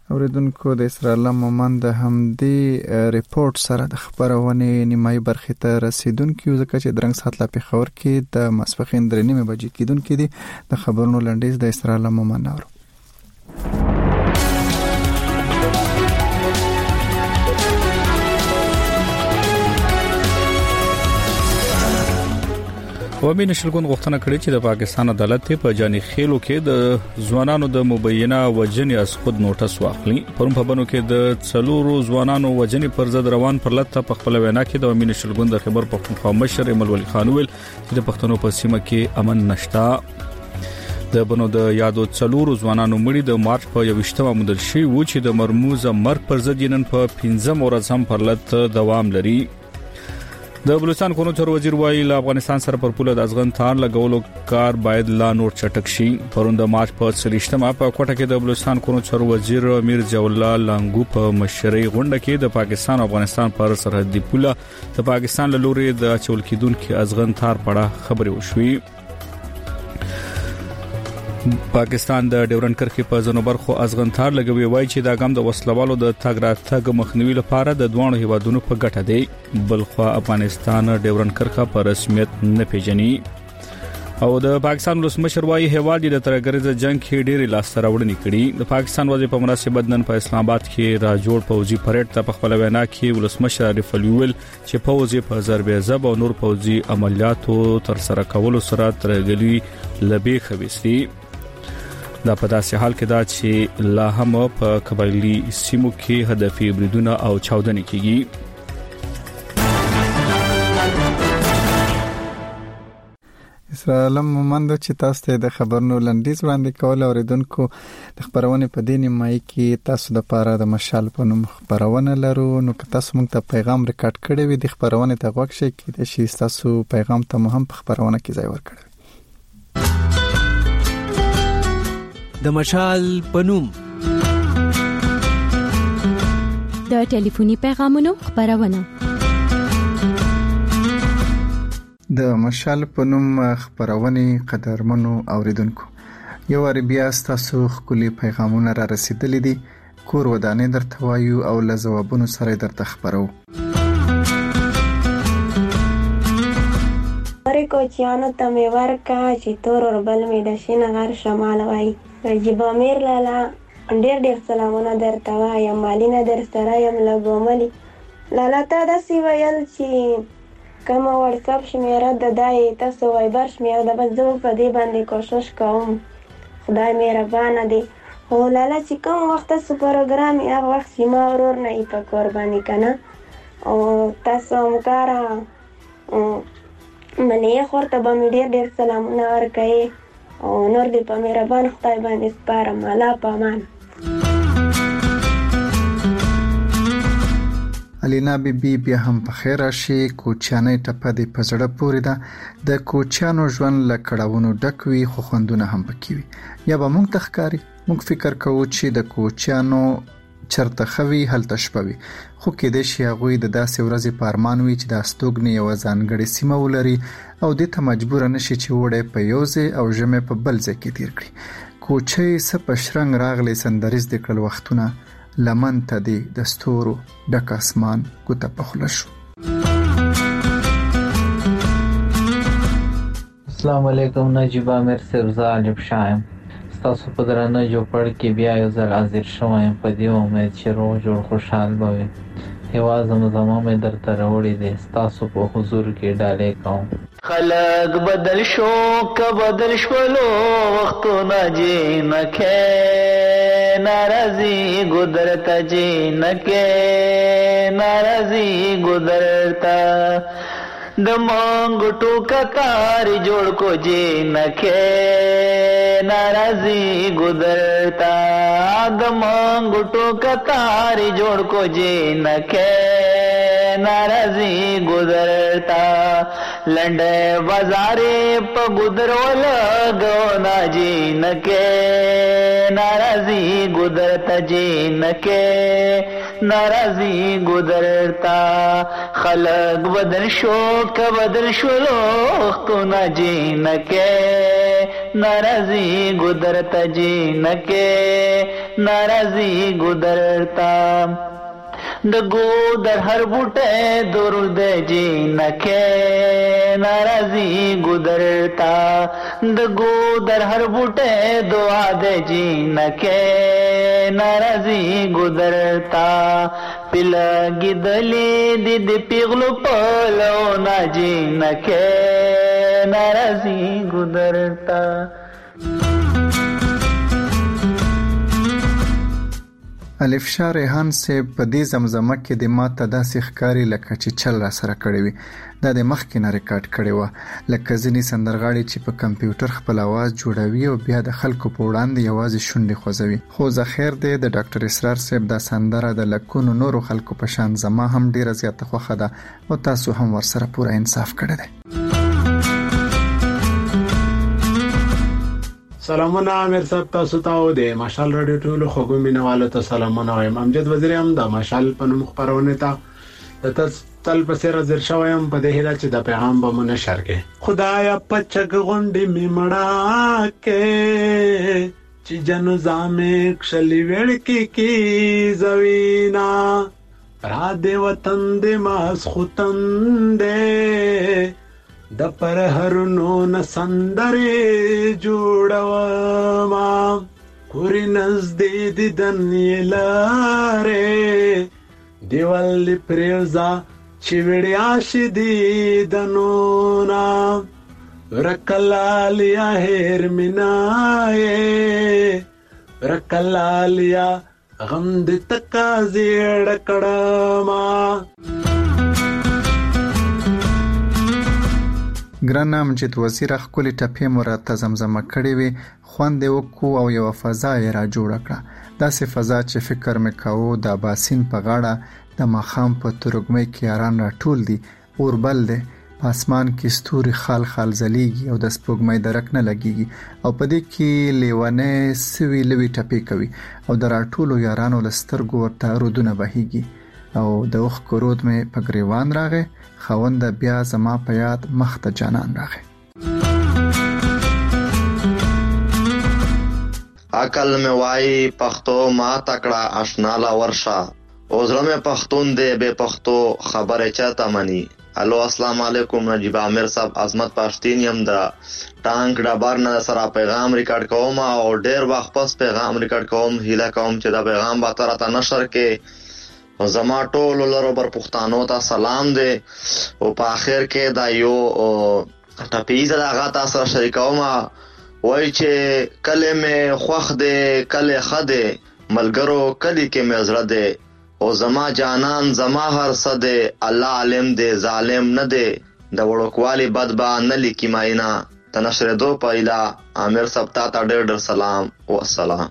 Speaker 1: اوریدونکو د اسرائیل مومند همدې ریپورت سره د خبرونه نیمایي برخه ته رسیدونکو ځکه چې درنګ سات لا پیښور کې د ماسپخین درې نیمه بجې کېدونکې دي د خبرونو لنډیز د اسرائیل مومند اورو.
Speaker 2: ومن نشلګون غوښتنه کړې چې د پاکستان عدالت په جاني خېلو کې د ځوانانو د مبینه وجنې از خود نوټس واخلي. پرون په بنو کې د څلورو ځوانانو وجنې پر ضد روان پر لته په خپل وینا کې د ومن نشلګون د خبر پښتونخوا مشر ایمل ولی خان ویل چې د پښتنو په سیمه کې امن نشتا. د بنو د یادو څلورو ځوانانو مړي د مارچ په یوشتمه مودل شي و چې د مرموز مرګ پر ضد نن په پنځم ورځ هم پر لته دوام لري. د بلوچستان قانون چارو وزیر وایي له افغانستان سره پر پوله د ازغن تار لګولو کار باید لا نور چټک شي. پروند مارچ په څلورشتمه په کوټه کې د بلوچستان قانون چارو وزیر امیر ضیاء الله لانګو په مشرۍ غونډه کې د پاکستان او افغانستان پر سرحدي پوله د پاکستان له لوري د چول کېدونکو ازغن تار په اړه خبرې وشوې. پاکستان د ډیورنډ کرښې په ځینو برخو ازغنتار لګوي وایي چې دا ګام د وسلوالو د تګ راتګ مخنیوي لپاره د دوه هیوادونو په ګټه دی. بلخو افغانستان ډیورنډ کرښه په رسمیت نه پیژني او د پاکستان ولسمشر وایي هیواد د ترګریز جنگ کې ډېری لاس راوړنې کړي. د پاکستان وزیر په مناسبت نن په اسلام آباد کې راجوړ پوځي پریډ ته په خپل وینا کې ولسمشر عارف علي ویل چې پوځي په ضربې ضرب او نور پوځي عملیاتو تر سره کولو سره ترګلي لبي خويستي. دا په داسې حال کې دا چې لا هم په قبایلی سیمو کې هدفي بریدونه او چاودنې کیږي.
Speaker 1: اسرائیل مومند چې تاسو ته د خبرونو لنډیز وړاندې کول اوریدونکو د خبرونه په دې نیمایي کې تاسو د پاره د مشال په نوم خبرونه لرو. نو که تاسو موږ ته پیغام ریکارډ کړی وي د خبرونه ته غوښ شي کې د شي تاسو پیغام ته مهم په خبرونه کې ځای ورکړئ.
Speaker 3: د مشال پنوم
Speaker 9: د ټلیفوني پیغامونو خبرونه
Speaker 1: د مشال پنوم خبرونه قدرمنو اوریدونکو یو ور بیا تاسو خولي پیغامونه را رسیدلې دي. کور ودانې درته وایو او له جوابونو سره درته خبرو.
Speaker 4: ورې کوچیانو ته مې ورکا چې تور ور بل مې د شین غر شمال وای. جبا میر لالا ډېر ډېر سلامونه درته وایم. مالینه در سره یم لګوملي لالا تا داسې ویل چې کومه وټساپ شمیره د دای تاسو وایبر شمیره د بس زه په دې باندې کوشش کوم. خدای مهربانه دی. خو لالا چې کوم وخت تاسو پروګرام یې هغه وخت چې ما ورور نه یې په قرباني کنه او تاسو همکاره ملي خورته به مې ډېر ډېر سلامونه ورکوي او نور دې په مهربان خدای باندې سپارم. الله په امان.
Speaker 1: الینا بی بی بیا هم په خیر راشي. کوچانه ټپه دې په زړه پورې ده. د کوچانو ژوند له کړهونو ډک وي خو خوندونه هم پکې وي. یا به موږ تخکاری موږ فکر کوو چې د کوچانو چرته خوي هلته شپوي خو کې د شي غوي د داسې ورځې په ارمان وي چې د استوګنې یو ځانګړي سیمه ولري او د ته مجبور نشي چې وړه په یوځه او جمع په بل ځای کې تیر کړي. کوچې سپ شرنګ راغلي سندریز د کړل وختونه لمن ته دی د ستورو ډک اسمان کوته په خلشو.
Speaker 23: السلام علیکم. نجیب امیر سرزالب شایم تاسو په درنه جوړ پړ کې بیا یو ځل حاضر شوم په دې امید چې روغ جوړ خوشحال بوي. هوا زمزمه مې درته راوړې دي تاسو په حضور کې ډالې کوم.
Speaker 24: خلق بدل شو که بدل شولو وختونه جنکه ناراضي قدرت جنکه ناراضي قدرت د مانګټو کتار جوړ کو جنکه ناراضي قدرت د مانګټو کتار جوړ کو جنکه ناراضي قدرت لنډه بازارې په ګدرول غونا جنکه ناراضي قدرت جنکه ناراضي قدرت خلق بدل شو که بدل شو وختونه جنکه नाराजी गुदरता जीनके नाराजी गुदरता د ګودر هر بوټه درود جینکه ناراضی گذرتا د ګودر هر بوټه دعا د جینکه ناراضی گذرتا پلګی دلی د د پیغلو پلو نا جینکه ناراضی گذرتا.
Speaker 1: الف شاه ریحان صاحب په دې زمزمه کې د ماته داسې ښکاری لکه چې چل را سره کړی وي. دا د مخکې نه ریکارډ کړی و لکه ځینې سندرغاړي چې په کمپیوټر خپل आवाज جوړوي او بیا د خلکو په وړاندې یوازې شونډې خوځوي. خو ذخیر دی د ډاکټر اسرار صاحب دا سندره د لکونو نورو خلکو په شان زما هم ډیره زیاته خوښه ده او تاسو هم ورسره پوره انصاف کړی دی.
Speaker 5: سلامونه امیر صاحب تاسو ته او د مشال رادیو ټولو خوګو مینوالو ته سلامونه وایم. امجد وزیر هم د مشال په نوم خبرونه ته د تل په سر حاضر شوم په دې هیله چې د پیغام به مونږ شریک کړي. خدایا پچګ غونډې می مړه کې چې جنو زامې کښلې وړ کې کې زوینا را دې وطن دې ماس ختم دې د پر هرونو نسندرې جوړوما کوري نزدې دي دنې لارې دیوال پرېوزا چې وړیا شي دي دنونا رکلالیا هیر منایې رکلالیا غم دې تکا زیړ کړما.
Speaker 1: ګران امجد وزیر خپل ټپې مرته زمزمه کړې وي خوند وکړو او یو فضا یې را جوړ کړه. داسې فضا چې فکر مې کاوه د باسین په غاړه د ماخام په ترګمې کې یاران را ټول دي اوربل دی په اسمان کې ستوري خال خال ځلیږي او د سپوږمۍ درک نه لګيږي او په دې کې لیوانې سوي لوي ټپې کوي او د را ټولو یارانو لسترګو ورته رودونه بهيږي او د وخت کرود مې په گریوان راغې خوند بیا زما په یاد مخته جانان راغې.
Speaker 6: عقل مې وای پښتو ما تکړه آشنا لا ورشا او زړه مې پښتون دې به پښتو خبره چاته مني. الو السلام علیکم نجیب عامر صاحب عظمت پښتین يم دا ټانک ډبر نه سره پیغام ریکارډ کوم او ډېر وخت پس پیغام ریکارډ کوم هیله کوم چې دا پیغام به تر ته نشر کې او زما ټول لرو بر پښتانو ته سلام دی او په اخر کې دا یو ټپیزه دا غا تاسو شریکوم وای چې کلمه خوخ دی کله خده ملګرو کلی کې مزړه دی او زما جانان زما هر صد الله علم دی ظالم نه دی د وړوکوالي بدبا نه لیکي ماینا تنشر دو پایلا عامر صاحب ته ډېر ډېر سلام او السلام.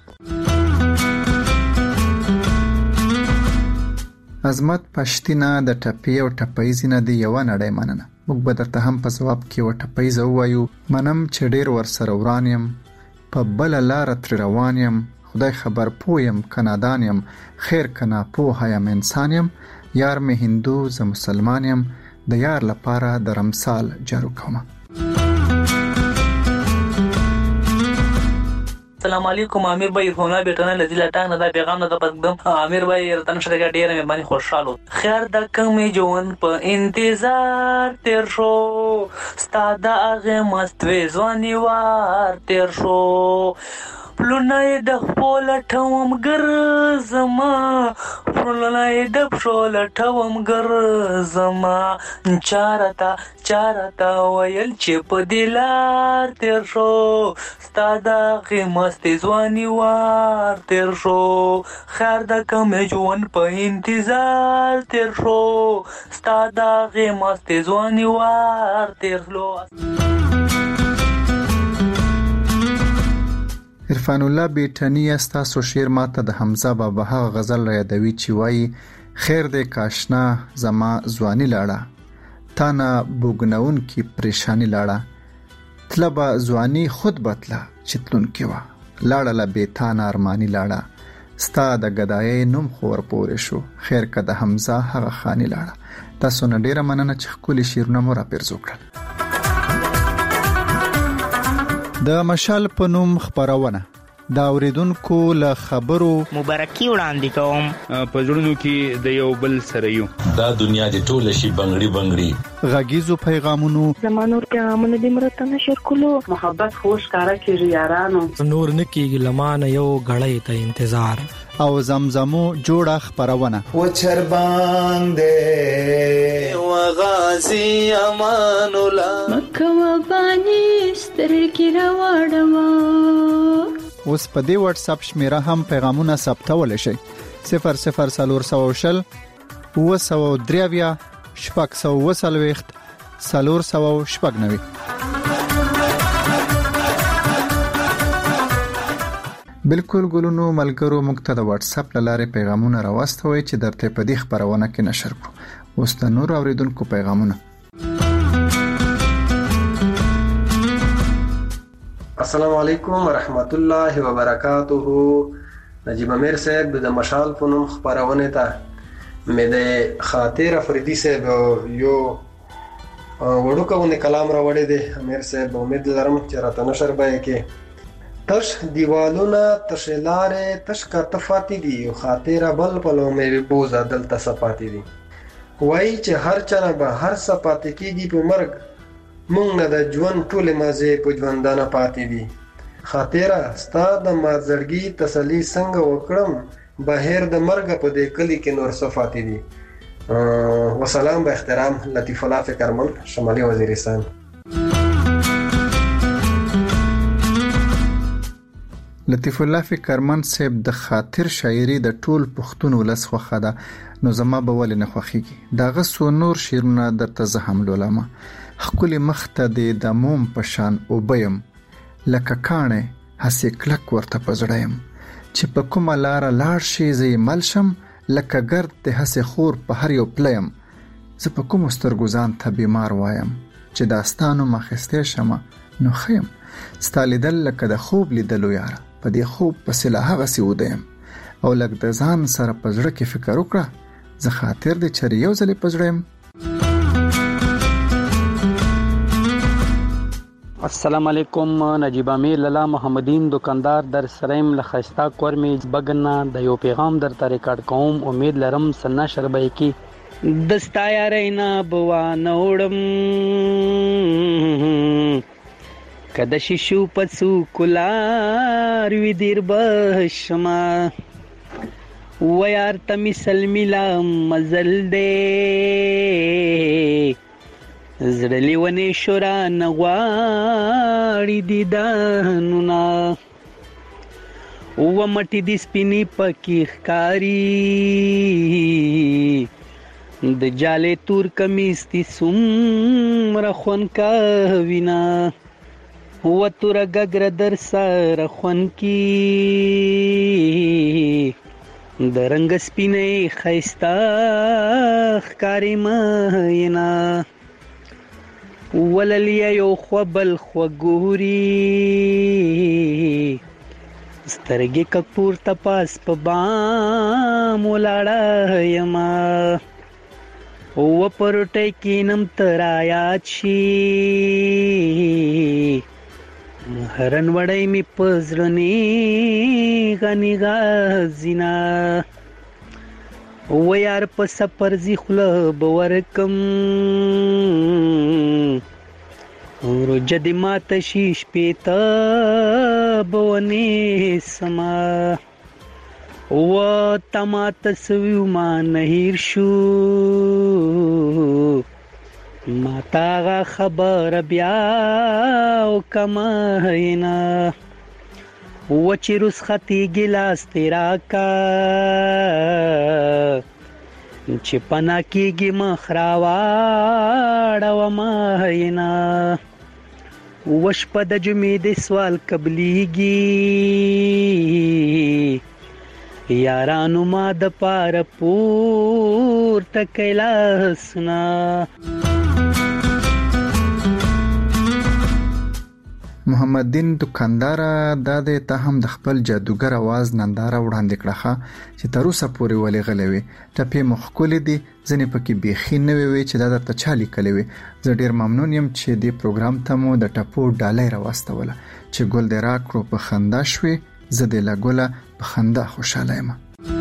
Speaker 1: عظمت پښتینه د ټپی او ټپیز نه دی یو نړۍ مننه. موږ به درته هم په جواب کې و ټپیز وایو منم چې ډیر ور سره ورانیم په بل لار تر روانیم خدای خبر پویم کنادانیم خیر کنا پوهایم انسانیم یار می هندو ز مسلمانیم د یار لپاره د رمسال جارو کوم.
Speaker 7: السلام علیکم امیر بھائی ہونا بیٹھنا لذیلا ټانګ نه دا پیغام نه د پدم امیر بھائی رتن شریکا ډیر مې باندې خوشاله خیر د کمې جوون په انتظار تیر شو ستاد هغه مست وې ځواني وار تیر شو پلونای د خپل ټوم ګرزما پلونای د خپل ټوم ګرزما چارتا چارتا ویل چې په دلار تیر شو ستاده قیمت ځواني وار تیر شو خیر د کم ژوند په انتظار تیر شو ستاده قیمت ځواني وار تیر شو.
Speaker 1: عرفان الله بیٹنی استاسو شعر ماته د حمزه بابا هغه غزل را یادوي چې وایي خیر دې کاشنا زما ځواني لاړه تا نه بوګنون کی پریشانی لاړه طلبه ځواني خود بتله چې تلون کې وا لاړه له بیتان ارمانی لاړه ستا د غدای نوم خور پورې شو خیر که د حمزه هغه خانی لاړه. تاسو نه ډیره مننه چې خپل شعرونه مو را پیرزو کړل. د مشال په نوم خبرونه دا اوریدونکو له خبرو
Speaker 8: مبارکي وړاندې کوم.
Speaker 11: په ژوندونو کې د یو بل سره یو
Speaker 13: دا دنیا د ټول شي بنگړي بنگړي
Speaker 1: غږیزو پیغامونو
Speaker 15: زمانور پیغامونه د مرته نشر کولو محبت خوش کارا کیږي یارانو
Speaker 3: نور نکیږي لمانه یو غړې ته انتظار
Speaker 1: او زمزمو جوړه خبرونه
Speaker 25: و چربان دې و غازی امان الله
Speaker 26: مکه و بانی سترګې راوړم.
Speaker 1: اوس په دې واتس اپ شمیره هم پیغامونه ثبتول شي صفر صفر سلور سو شل و سو دریویا شپږ سو وسلويخت سلور سو شپږ نوي. بالکل ګلونو ملګرو موږ ته د واتس اپ لاره پیغامونه راوستوي چې درته په دې خبرونه کې نشر کړو. اوس د نور اوریدونکو پیغامونه.
Speaker 27: السلام علیکم ورحمت الله وبرکاته. نجیب امیر صاحب د مشال په نوم خبرونه ته مې د خاطر افریدي صاحب یو وړوکونه کلام راوړی دی. امیر صاحب امید لرم چې راته نشر به کې تش دیوالونه تشلاره تش کا تفاتی دی خاطر بل پلو مې بوزا دلته صفاتی دی وای چې هر چا به هر صفاتی کیږي په مرګ مونږ نه د ژوند ټول مازه په ژوندانه پاتې دي. خاطره ستاد د مازړګي تسلی څنګه وکړم بهر د مرګ په دې کلی کې نور صفاتی دي. وسلام به احترام لطیف الله فکرمن شمالي وزیرستان.
Speaker 1: لطیف الله فکرمن صاحب د خاطر شاعري د ټول پښتون ولس خوخه ده نو زما به ولې نه خوخيږي. داغه سو نور شیرونه درته زه هم لولم خپل مخته د موم پشان او بیم لکه کانه هسې کلک ورته پزړایم چې په کومه لار لاړ شي زې ملشم لکه ګرد د هسې خور په هر یو پلیم زه په کوم سترګوزان ته بیمار وایم چې داستانو مخسته شمه نو خیم ستالیدل لکه د خوب لیدلو یاره په دې خوب پسې لا هغه سی ودیم او لکه د ځان سره پزړه کې فکر وکړه زه خاطر دې چر یو ځلې پزړم.
Speaker 28: السلام علیکم. نجیب امیر لالا محمدین دکاندار در سریم لخستا کورمی بغنا د یو پیغام در ته ریکارډ کوم. امید لرم سنا شربای کی دستا یارینا بوا نوړم کده شیشو پڅو کولار وی دیر بشما و یار تمی سلمیلا مزل دے زړلی ونی شورا نغواړي دیدانونا و مټی د سپینی پکی ښکاری د جاله تور کمیس تی سومره خون کا وینا و تور گگر در سره خون کی د رنگ سپینې خيستا ښکاری ماینا وللیا یو خوبل خوګوري سترګې کپور تپاس په بام ولاړه یما او پرټه کینم ترایا چی هرن وړای می پزړنی غنی غزینا و یار په سفر زی خله بورکم اور جدی مات شیش پیتا بونی سما و تمات سویو ما نهیر شو ماتا غا خبر بیا او کماینا و چې رسختی ګلاس تیرا کا چې پنا کېږي مخراواړه و ماینا وش په د جمعې د سوال قبليږي یارانو ما د پار پور تکلاسنا.
Speaker 1: محمد دین دکاندار د دې ته هم د خپل جادوګر आवाज ننداره وړاندې کړه چې تر اوسه پورې ولې غلوي ټپې مخکول دي ځنې پکې بيخي نه وي چې دا درته چالي کړي وي. زه ډیر ممنون یم چې دې پروګرام ته مو د ټپو ډالۍ راوستوله چې ګل دې راکړو په خندا شوي. زه دې لا ګله په خندا خوشاله یم.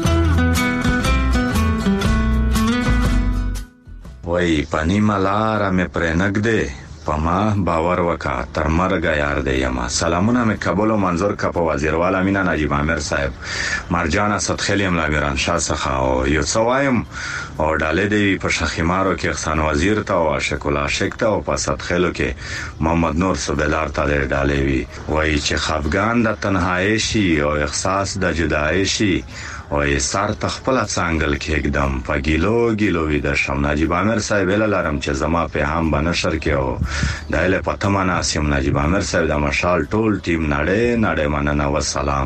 Speaker 13: وای پانی ملاره مې پرې نګده پما باور وکا تر مرګ یار دی یما. سلامونه مې قبول او منظور کا په وزیروالا مینا نجیب عامر صاحب مرجان صدخلی املا میران شاه څخه او یو څوایم او ډالې دی په شخیمارو کې احسان وزیر ته او شکل عاشق ته او په صدخلو کې محمد نور سبلار ته ډالې وی. وای چې خفګان د تنهایی شي او احساس د جدایی شي او سر تخپل څنګل کې एकदम په ګیلو ګیلو وی د شم. نجیب عامر صاحب لارم چې زما په هم بنشر کې او دایله پته مناسیم. نجیب عامر صاحب د مشال ټول ټیم نړۍ نړۍ مننه و سلام.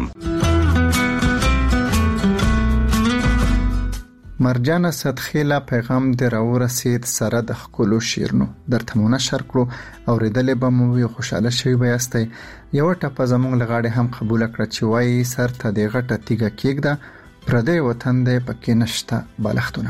Speaker 1: مرجان صدخیلا پیغام د راو رسید سره د خلکو شیرنو درته نشر کړو او ردلې به مو خوشاله شوي بیاستي. یو ټپه زمونږ لغاړي هم قبول کړ چې وای سر ته د غټه تیګه کېږده پردې وطن دې پکې نشته بالښتونه.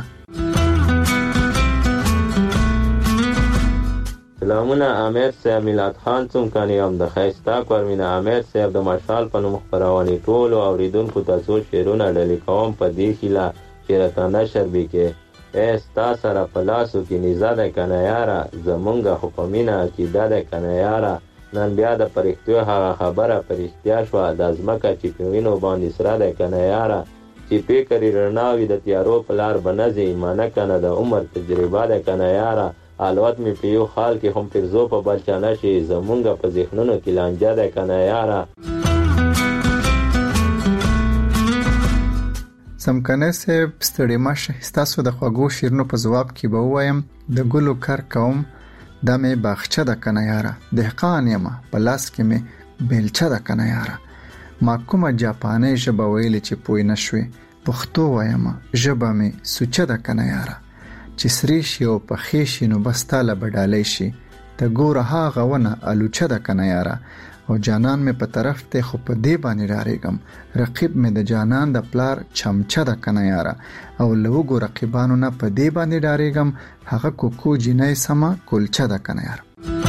Speaker 10: سلامونه امیر صاحب میلاد خان څوم کني هم د خیستا کورمینه امیر صاحب د مشال په نوم خبرونه ټول او اوریدونکو تاسو شیرونه ډلې کوم په دې خلا چیرته نشر بي کې استا سره پلاسو کې نزاده کنه یارا زمونږه حکومینه کې داده کنه یارا نن بیا د پرختیو هغه خبره پرختیا شو د ازمکه چې پوینو باندې سره ده کنه یارا چې پیکری رڼاوي د تیارو پلار بنځي مانه کنه د عمر تجربه ده کنه یارا الوت می پیو خال کې هم پرزو په بلچانه شي زمونږه په ذهنونو کې لانجه ده کنه یارا.
Speaker 1: سمکنه سه ستړي ماشه تاسو د خواږو شیرنو په جواب کې به وایم د ګلو کار کوم د مې باغچه د کنه یاره دهقان یم په لاس کې مې بیلچه د کنه یاره ما کومه جاپاني ژبه ویل چې پوی نشوي پښتو وایم ژبه مې سوچه د کنه یاره چې سری شي او په خېشي نو بستاله بدالې شي ته ګوره هغه ونه الوچه د کنه یاره او جانان مې په طرف ته خو په دی باندې راریګم رقیب مې د جانان د پلار چمچه د کنه یاره او لوګو رقیبانو نه په دی باندې راریګم هغه کوکو جنې سما کولچه د کنه یاره.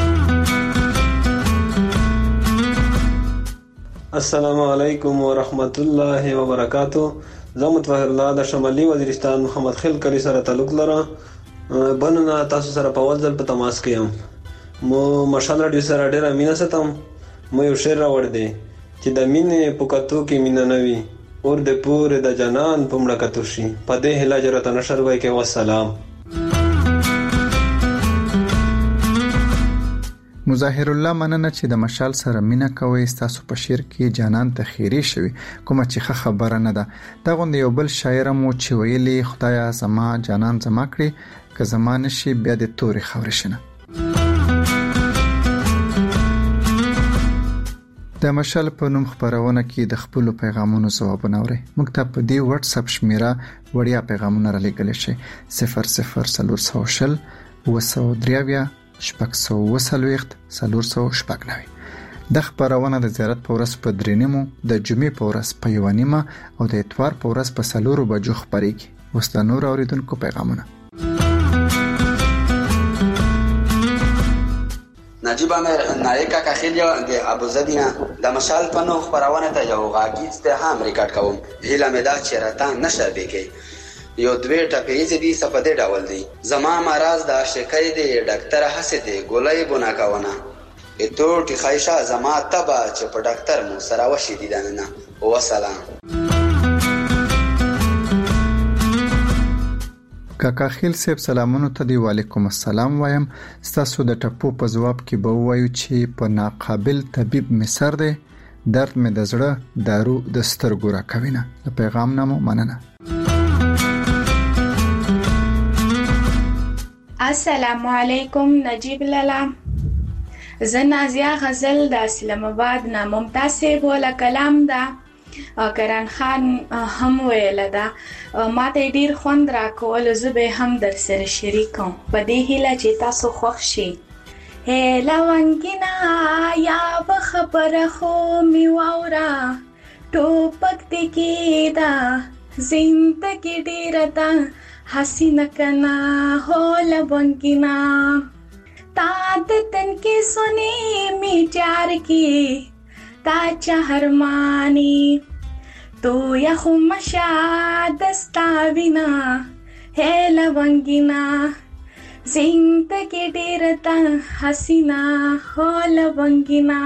Speaker 27: السلام علیکم ورحمت الله وبرکاتہ. زه متطهر الله د شمالي وزیرستان محمد خیل کلی سره تعلق لرم. بنونه تاسو سره په ول ځل په تماس کې یم. مو مشال رادیو سره ډیر امینه ستم. مو یو شعر راوړ دی چې د مینې په کتو کې مینه نه وي اور د پورې د جنان په مړه کتو شي په دې هله جرته نشر وای کې والسلام.
Speaker 1: مظاهر الله مننه چې د مشال سره مینا کوي. تاسو په شعر کې جانان ته خیری شوي کومه چې خبره نه ده. دا غوند یو بل شاعر مو چې ویلي خدایا زما جانان زما کړی که زمانه شي بیا د توري خبره شنه. د مشال په نوم خبرونه کې د خپل پیغامونو ځوابونه اوري. موږ ته په دې واتس اپ شمیره وړیا پیغامونه را لګل شي صفر صفر صفر شل وسو دریاویا شپږ سوه وسلويخت څلور سوه شپږ نوي. د خبرونه د زیارت په ورځ په درینمو د جمعې په ورځ په یو نیمه او د اتوار په ورځ په څلورو بجو خبرېږي. اوس د نور اوریدونکو پیغامونه.
Speaker 14: نجیب عامر نایکا کاخیلیا د ابوظبینا د مشال پنو خبرونه ته یو غاګیز ته هم ریکارډ کوم. هیله مې دا چې راته نشر بګي یو دوی ټپې دې سپدې ډول دي زما مراز د شکای دې ډاکټر حسد دې ګولای بنا کاونه اته ټی خایشه زما تبا چې په ډاکټر مو سره وشي دي دنه او سلام.
Speaker 1: کاکا خیل صاحب سلامونو ته دی وعلیکم السلام وایم. تاسو د ټپو په جواب کې به وایو چې په ناقابل طبيب مصر دی درد مې د زړه دارو د سترګو را کوینه. د پیغام نامو مننه.
Speaker 16: السلام علیکم نجیب لالا. زه نازیه غزل د اسلام آباد نه ممتاز صاحب ولا کلام ده کران خان هم ویل ده ما ته ډیر خوند راکول زه به هم در سره شریکم په دې هیله چې تاسو خوښ شئ. هلونګینا یا به خبره خو می واورا ټوپک دې کېدا زندګي ډېره ده حسینه کنا هو لونګینا تا د تن کې سنې می چار کې تا چهرمانی تو یا خو مشا دستا وینا هلونګینا زندگی ډېره ده حسینه هو لونګینا.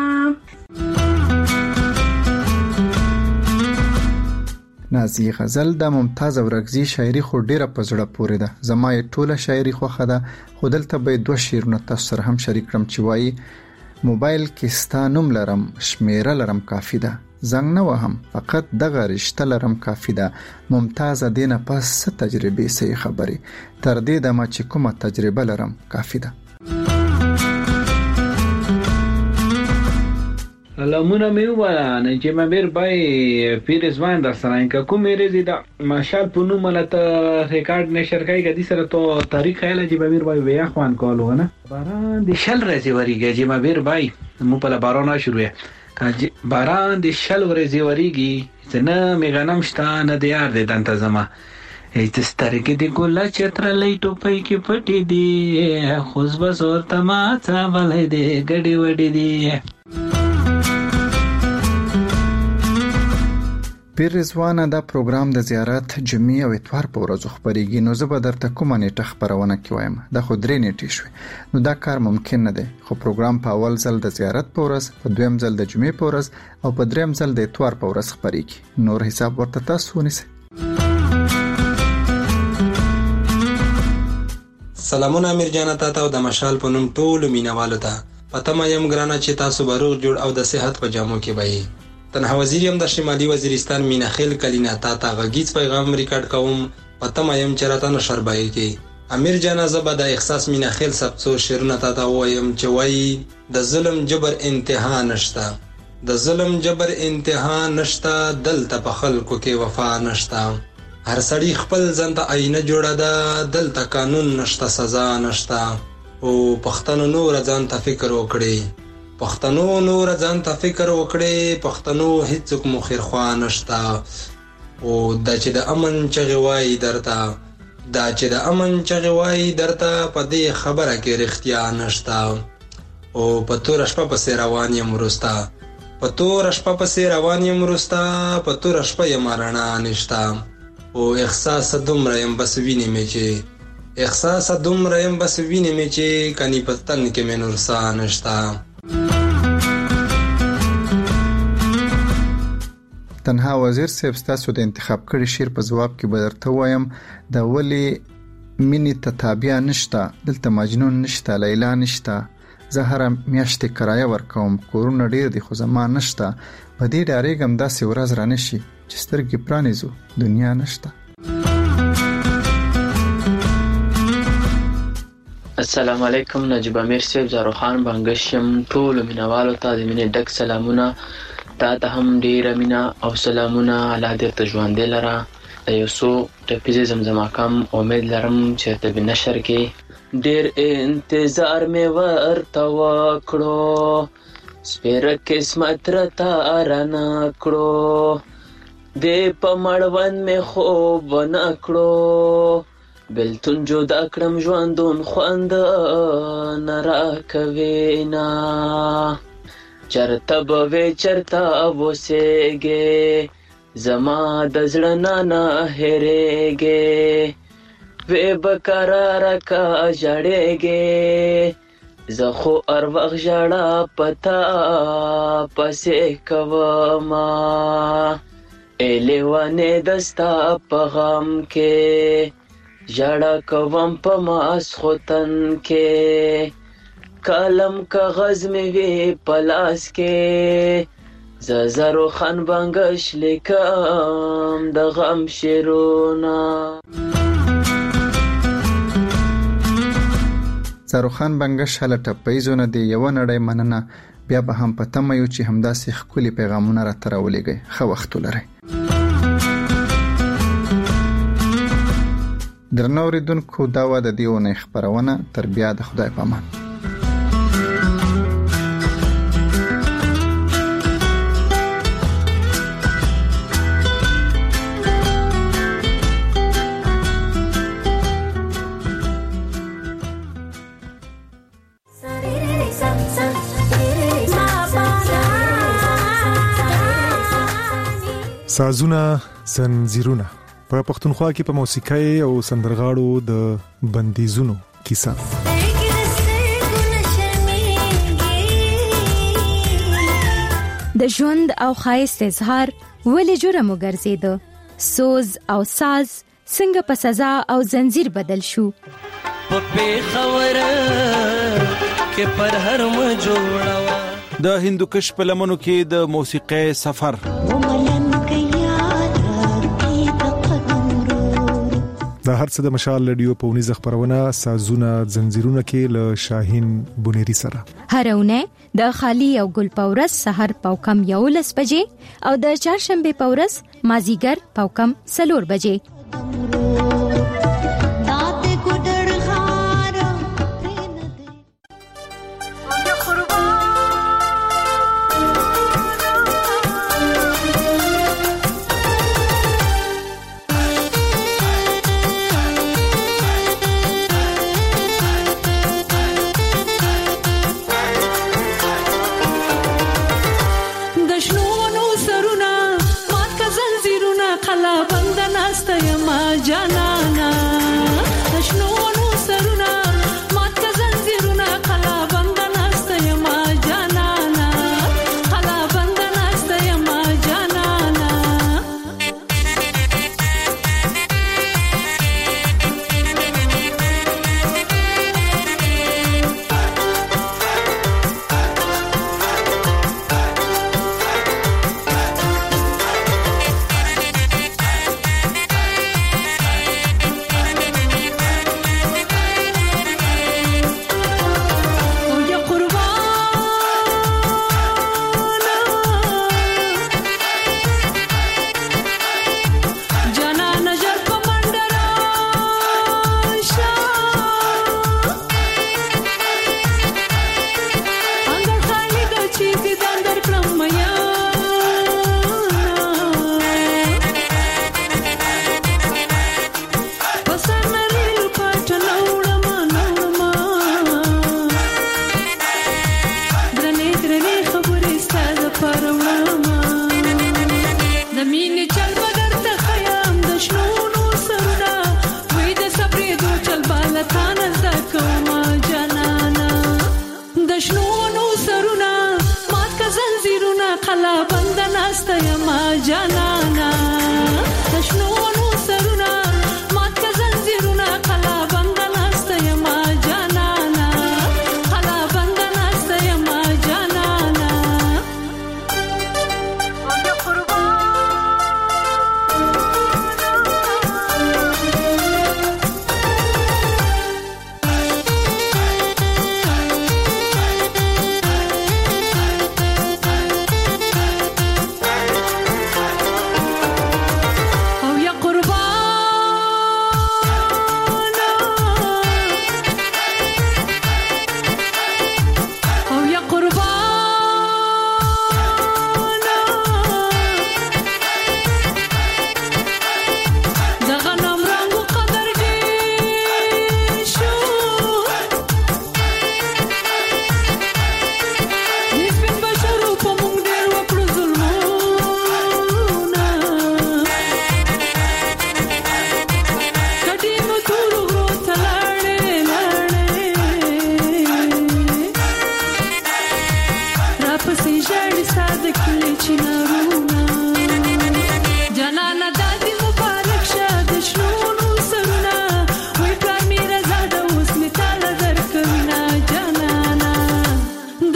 Speaker 1: نازي غزل د ممتاز اورغزي شاعري خو ډیره په زړه پورې ده. زما یې ټوله شاعري خوښه ده، خو دلته به دوه شعرونه تاسو سره هم شریک کړم چې وایي موبایل کې ستا نوم لرم شمیره لرم کافي ده، زنګ نه وهم فقط دغه رشته لرم کافي ده، ممتازه دینه پس څه تجربې څه خبرې تر دې دمه چې کومه تجربه لرم کافي ده.
Speaker 11: سلامونه مې ووایا نجیب امیر بای پیر ځوان در سره که کوم ریزي دا ماشال په نوم ته ریکارډ نشر کوي کدي سره تو تاریخ خیال نجیب امیر بای بیا خوان کولو نه باران د شل ورځې وریږي نجیب امیر بای مو په باران شروع باران د شل ورځې وریږي څنګه میغنم شته نه د یار د تنتظما هیڅ سترګې د ګل چتر لې ټوپې کې پټې دي خوش بس ورته ما څا ولې دي ګډي وډي دي.
Speaker 1: پیر رضوانه دا پروګرام د زیارت جمعې او اتوار په ورځو خبرېږي، نو زه به درته کومه نیټه خبرونه کې وایم. دا خو درې نیټې شوې، نو دا کار ممکن نه دی، خو پروګرام په اول ځل د زیارت په ورځ، په دویم ځل د جمعې په ورځ او په دریم ځل د اتوار په ورځ خبرېږي. نور حساب ورته تاسو ونیسئ.
Speaker 27: سلامونه امیر جان ته او د مشال په نوم ټول مینوالو ته پته ما يم ګرانه چې تاسو بروغ جوړ او د صحت په جامو کې وایي. تنها وزیر یم د شمالي وزیرستان میناخیل کلینا تا تا غږیز پیغام ریکارډ کوم پته ما يم چې راته نشر بای کې امیر جان زبا د احساس میناخیل سبڅو شیرونه تا تا وایم چې وایي د ظلم جبر انتها نشتا، د ظلم جبر انتها نشتا، دلته په خلکو کې وفا نشتا، هر سړی خپل ځان ته آینه جوړه ده، دلته قانون نشتا سزا نشتا، او پښتنو نور ځان ته فکر وکړي، پښتنو نور ځان ته فکر وکړي، پښتنو هیڅوک مو خیرخوا نشتا، او دا چې د امن چغې وایي درته، دا چې د امن چغې وایي درته په دې خبره کې رښتیا نشتا، او په توره شپه پسې روان یم وروسته، په توره شپه پسې روان یم وروسته، په توره شپه یم رڼا نشتا، او احساس دومره یم بس وینې مې چې احساس دومره یم بس وینې مې چې کني په تن کې مې نور سا نشتا.
Speaker 1: تنها وزیر صاحب ستاسو د انتخاب کړي شعر په جواب کې به درته وایم د ولې مینې ته تابع نشته، دلته مجنون نشته، لیلا نشته، زه هره میاشتې کرایه ورکوم، کورونه ډېر دي خو زما نشته، په دې ډارېږم داسې ورځ رانشي چې سترګې پرانیزو دنیا نشته.
Speaker 2: السلام علیکم نجیب امیر صاحب، زاروخان بنګشم، ټول مینوالو ته د مینې ډک سلامونه، تا ته هم ډیره مینه او سلامونه، الله دې ته ژوندی لره. د یو څو ټپیزې زمزمه کم امید لرم چې ته به نشر کې ډیر انتظار مې ورته وکړو، سپېره قسمت راته رانه کړو، دې په مړوند مې خوب ونه کړو، بلتون جدا کړم ژوندون خوند نه راکوي نه، چرته به وې چرته اوسېږې زما د زړه نه نه هېرېږې، وې به قراره که ژړېږې زه خو هر وخت ژړا په تا پسې کومه، ای لیونې د ستا په غم کې ژړا کوم په ماسخوتن کې، کالم کاغذ مې وي په لاس کې زه زاروخان بنګش لیکم د غم شعرونه.
Speaker 1: زاروخان بنګش هله ټپیزونه دی یوه نړۍ مننه، بیا به هم په تمه یو چې همداسې ښکلي پیغامونه راته راولېږئ. ښه وخت ولرئ. درنو اورېدونکو دا وه د دې اونۍ خپرونه، تر بیا د خدای په امان.
Speaker 9: سازونه زنجیرونه په پښتونخوا کې په موسیقۍ او سندرغاړو د بندیزونو کیسه.
Speaker 12: د ژوند او ښایست اظهار ولې جرم وګرځیده؟ سوز او ساز څنګه په سزا او زنجیر بدل شو؟
Speaker 25: په خبره کې پر هر م جوړوا
Speaker 17: د هندوکش په لمنو کې د موسیقۍ سفر.
Speaker 9: دا هر څه د مشال رادیو په ونیزه خبرونه سازونه زنجیرونه کې له شاهین بونيري سره
Speaker 12: هرونه د خالی او ګل پورس سحر پاوکم یولس بجې او د چهارشنبه پورس مازیګر پاوکم سلور بجې.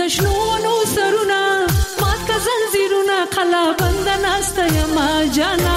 Speaker 18: جانا